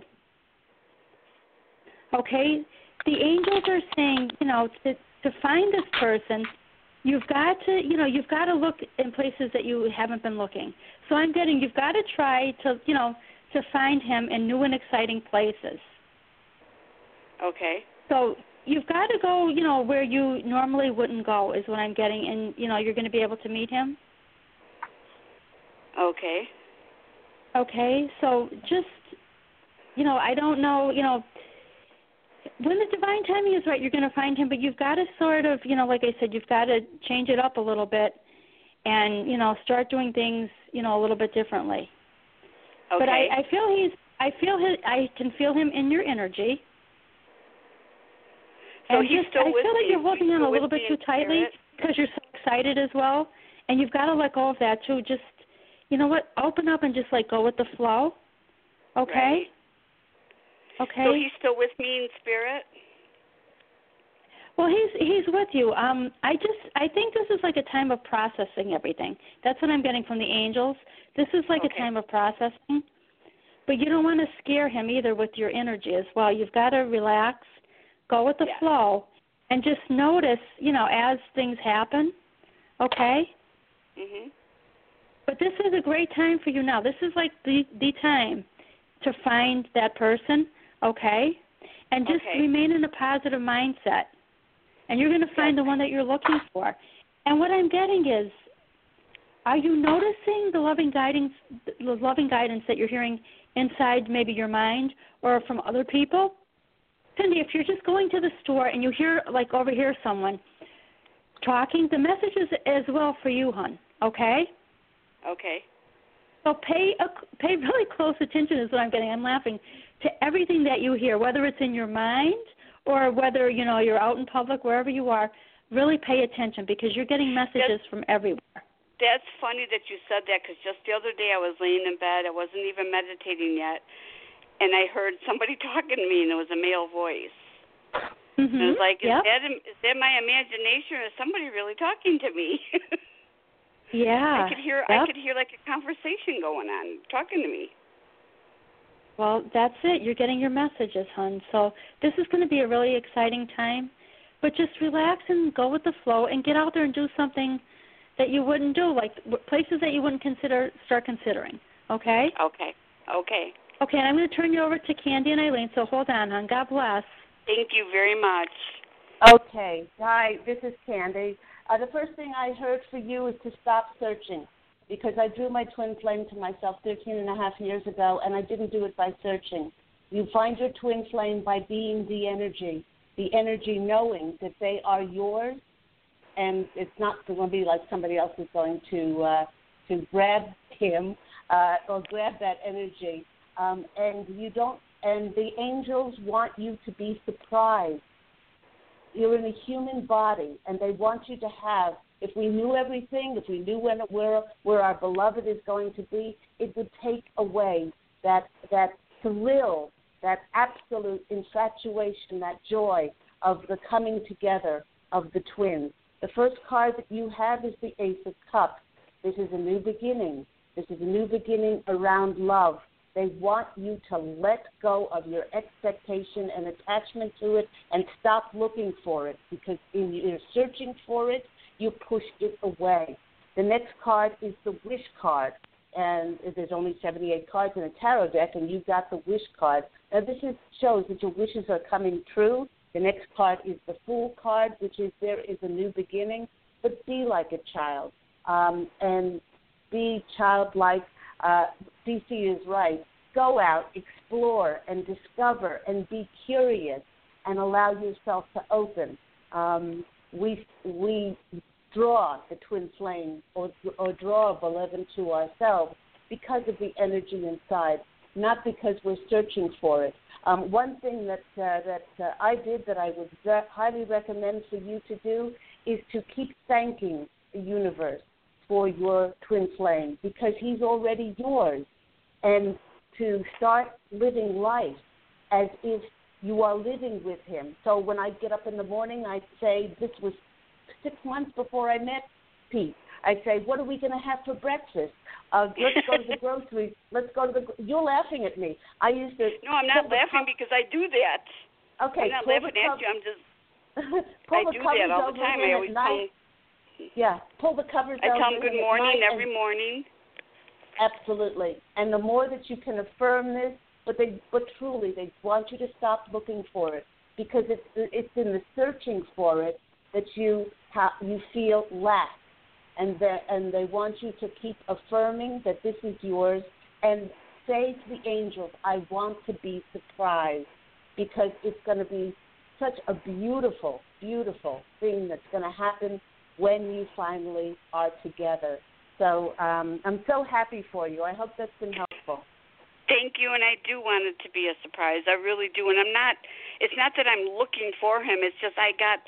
Okay? The angels are saying, you know, to to find this person, you've got to, you know, you've got to look in places that you haven't been looking. So I'm getting, you've got to try to, you know, to find him in new and exciting places. Okay. So you've got to go, you know, where you normally wouldn't go is what I'm getting, and, you know, you're going to be able to meet him. Okay. Okay, so just, you know, I don't know, you know, when the divine timing is right, you're going to find him, but you've got to sort of, you know, like I said, you've got to change it up a little bit and, you know, start doing things, you know, a little bit differently. Okay. But I, I feel he's, I feel his, I can feel him in your energy. So and he's just, still I with feel me. like you're holding He's on a still little with bit me too in tightly spirit. because you're so excited as well, and you've got to let go of that too. Just, you know what, open up and just like go with the flow. Okay? Right. Okay. So he's still with me in spirit? Well, he's he's with you. Um, I just I think this is like a time of processing everything. That's what I'm getting from the angels. This is like Okay. a time of processing. But you don't want to scare him either with your energy as well. You've got to relax, go with the Yeah. flow, and just notice, you know, as things happen. Okay? Mhm. But this is a great time for you now. This is like the the time to find that person, okay? And just Okay. remain in a positive mindset. And you're going to find Yes. the one that you're looking for. And what I'm getting is, are you noticing the loving guidance, the loving guidance that you're hearing inside maybe your mind or from other people? Cindy, if you're just going to the store and you hear, like, overhear someone talking, the message is as well for you, hon, okay? Okay. So pay a, pay really close attention is what I'm getting. I'm laughing to everything that you hear, whether it's in your mind or whether, you know, you're out in public, wherever you are. Really pay attention because you're getting messages That's, from everywhere. That's funny that you said that because just the other day I was laying in bed. I wasn't even meditating yet, and I heard somebody talking to me, and it was a male voice. Mm-hmm. And I was like, is, yep. that, is that my imagination, or is somebody really talking to me? Yeah. I could hear yep. I could hear like a conversation going on, talking to me. Well, that's it. You're getting your messages, hon. So this is going to be a really exciting time. But just relax and go with the flow and get out there and do something that you wouldn't do, like places that you wouldn't consider, start considering. Okay? Okay. Okay. Okay, and I'm going to turn you over to Candy and Eileen, so hold on, hon. God bless. Thank you very much. Okay. Hi, this is Candy. Uh, the first thing I heard for you is to stop searching, because I drew my twin flame to myself thirteen and a half years ago, and I didn't do it by searching. You find your twin flame by being the energy, the energy knowing that they are yours, and it's not going to be like somebody else is going to uh, to grab him uh, or grab that energy. Um, and you don't. And the angels want you to be surprised. You're in a human body, and they want you to have. If we knew everything, if we knew when, where where our beloved is going to be, it would take away that that thrill, that absolute infatuation, that joy of the coming together of the twins. The first card that you have is the Ace of Cups. This is a new beginning. This is a new beginning around love. They want you to let go of your expectation and attachment to it and stop looking for it, because in you're searching for it, you push it away. The next card is the Wish card, and there's only seventy-eight cards in a tarot deck, and you got the Wish card. Now, this is, shows that your wishes are coming true. The next card is the Fool card, which is there is a new beginning, but be like a child um, and be childlike. Uh, D C is right. Go out, explore, and discover, and be curious, and allow yourself to open. Um, we we draw the twin flame or, or draw a beloved to ourselves because of the energy inside, not because we're searching for it. Um, one thing that uh, that uh, I did that I would re- highly recommend for you to do is to keep thanking the universe for your twin flame, because he's already yours, and to start living life as if you are living with him. So when I get up in the morning, I say, this was six months before I met Pete. I say, what are we going to have for breakfast? Uh, let's go to the grocery. Let's go to the. You're laughing at me. I used to. No, I'm not laughing co- because I do that. Okay. I'm not laughing co- at you. I'm just. pull I the do covers that all the over time. him I always at night. tell. Yeah, pull the covers I over tell them good him morning at night every and, morning. Absolutely. And the more that you can affirm this, but they, but truly, they want you to stop looking for it, because it's it's in the searching for it that you ha- you feel lack, and that and they want you to keep affirming that this is yours, and say to the angels, I want to be surprised, because it's going to be such a beautiful, beautiful thing that's going to happen when you finally are together. So um, I'm so happy for you. I hope that's been helpful. Thank you, and I do want it to be a surprise. I really do, and I'm not. It's not that I'm looking for him. It's just I got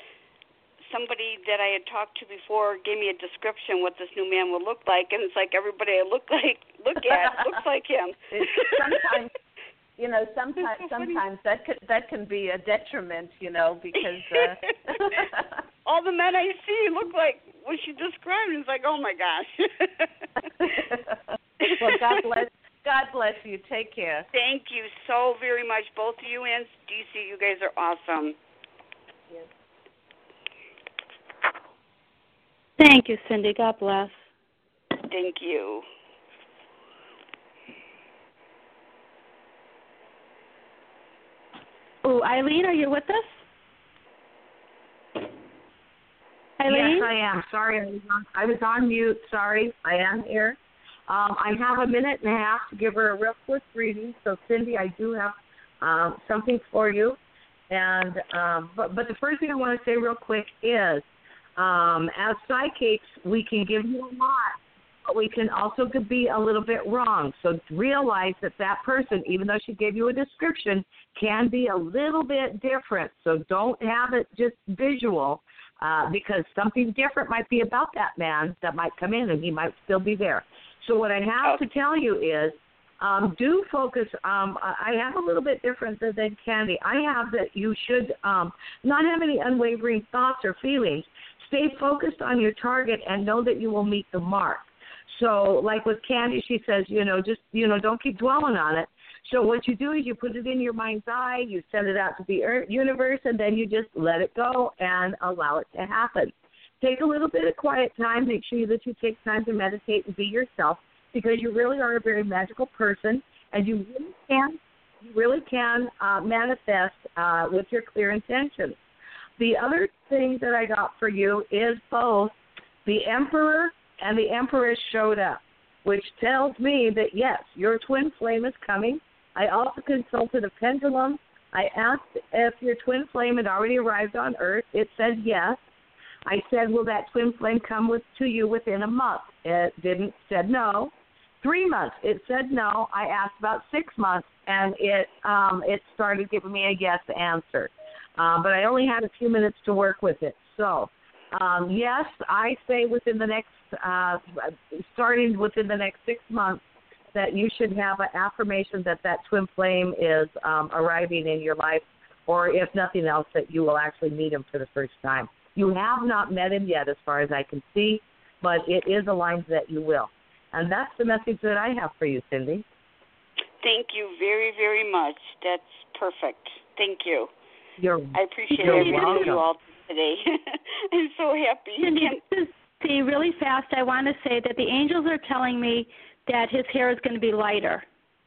somebody that I had talked to before gave me a description what this new man would look like, and it's like everybody I look like look at looks like him. Sometimes, you know, sometimes sometimes that could that can be a detriment, you know, because uh... all the men I see look like what she described. It's like, oh my gosh. Well, God bless. God bless you. Take care. Thank you so very much, both of you and D C. You guys are awesome. Yes. Thank you, Cindy. God bless. Thank you. Oh, Eileen, are you with us? Eileen? Yes, I am. Sorry, I was on, I was on mute. Sorry, I am here. Um, I have a minute and a half to give her a real quick reading. So, Cindy, I do have um, something for you. And um, but but the first thing I want to say real quick is, um, as psychics, we can give you a lot, but we can also could be a little bit wrong. So realize that that person, even though she gave you a description, can be a little bit different. So don't have it just visual, uh, because something different might be about that man that might come in, and he might still be there. So what I have to tell you is, um, do focus. Um, I have a little bit different than, than Candy. I have that you should um, not have any unwavering thoughts or feelings. Stay focused on your target and know that you will meet the mark. So like with Candy, she says, you know, just, you know, don't keep dwelling on it. So what you do is you put it in your mind's eye, you send it out to the earth, universe, and then you just let it go and allow it to happen. Take a little bit of quiet time. Make sure that you take time to meditate and be yourself, because you really are a very magical person, and you really can, you really can uh, manifest uh, with your clear intentions. The other thing that I got for you is both the Emperor and the Empress showed up, which tells me that, yes, your twin flame is coming. I also consulted a pendulum. I asked if your twin flame had already arrived on Earth. It said yes. I said, will that twin flame come with, to you within a month? It didn't, said no. Three months, it said no. I asked about six months, and it um, it started giving me a yes answer. Uh, but I only had a few minutes to work with it. So, um, yes, I say within the next, uh, starting within the next six months, that you should have an affirmation that that twin flame is um, arriving in your life, or if nothing else, that you will actually meet him for the first time. You have not met him yet, as far as I can see, but it is aligned that you will. And that's the message that I have for you, Cindy. Thank you very, very much. That's perfect. Thank you. You're, I appreciate you're everything welcome. you all did today. I'm so happy. Cindy, see, really fast, I want to say that the angels are telling me that his hair is going to be lighter.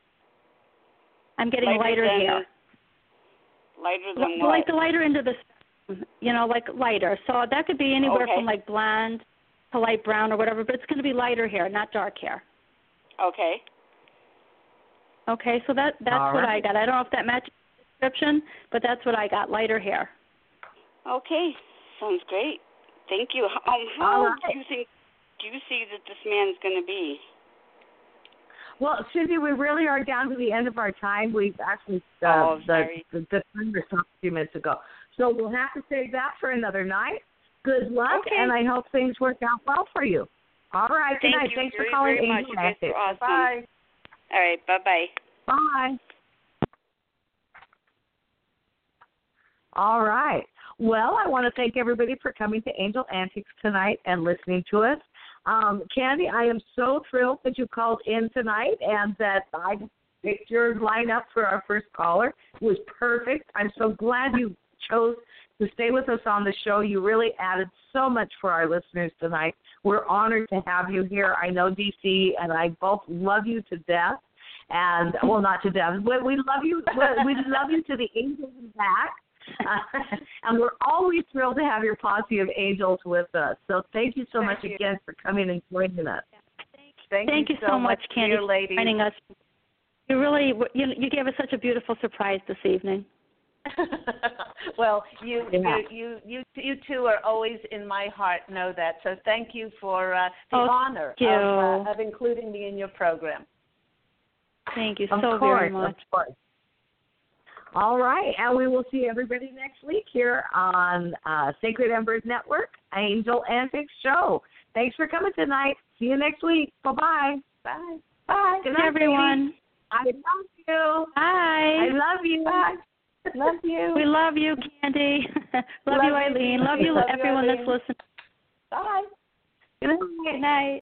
I'm getting lighter, lighter than, hair. Lighter than L- what? Like the lighter into the, you know, like lighter. So that could be anywhere Okay. from like blonde to light brown or whatever, but it's going to be lighter hair, not dark hair. Okay. Okay, so that that's All what right. I got. I don't know if that matches the description, but that's what I got, lighter hair. Okay. Sounds great. Thank you. Um, how All old right. do you think, do you see that this man is going to be? Well, Cindy, we really are down to the end of our time. We've actually, uh, Oh, the, sorry. the, the timer stopped a few minutes ago. So we'll have to save that for another night. Good luck, Okay. and I hope things work out well for you. All right, good Thank night. you Thanks very, for calling very much. Angel You guys Magic. are awesome. Bye. All right. Bye-bye. Bye. All right. Well, I want to thank everybody for coming to Angel Antics tonight and listening to us. Um, Candy, I am so thrilled that you called in tonight and that I picked your lineup for our first caller. It was perfect. I'm so glad you chose to stay with us on the show. You really added so much for our listeners tonight. We're honored to have you here. I know D C and I both love you to death. And, well, not to death. We, we love you. We love you to the angels and back. Uh, and we're always thrilled to have your posse of angels with us. So thank you so Thank much you. again for coming and joining us. Thank, Thank you so much, Candy, dear ladies. for joining us. You really, you, you gave us such a beautiful surprise this evening. Well, you, Yeah. you you you you two are always in my heart. Know that. So thank you for uh, the Oh, honor thank you. of, uh, of including me in your program. Thank you Of so course, very much. of course. All right, and we will see everybody next week here on uh, Sacred Embers Network, Angel Antics Show. Thanks for coming tonight. See you next week. Bye-bye. Bye. Bye. Good night, everyone. baby. I love you. Hi. I love you. Bye. Love you. We love you, Candy. love, Love you, you, Eileen. Candy. Love you, Love you, everyone Eileen. that's listening. Bye. Good night. Good night.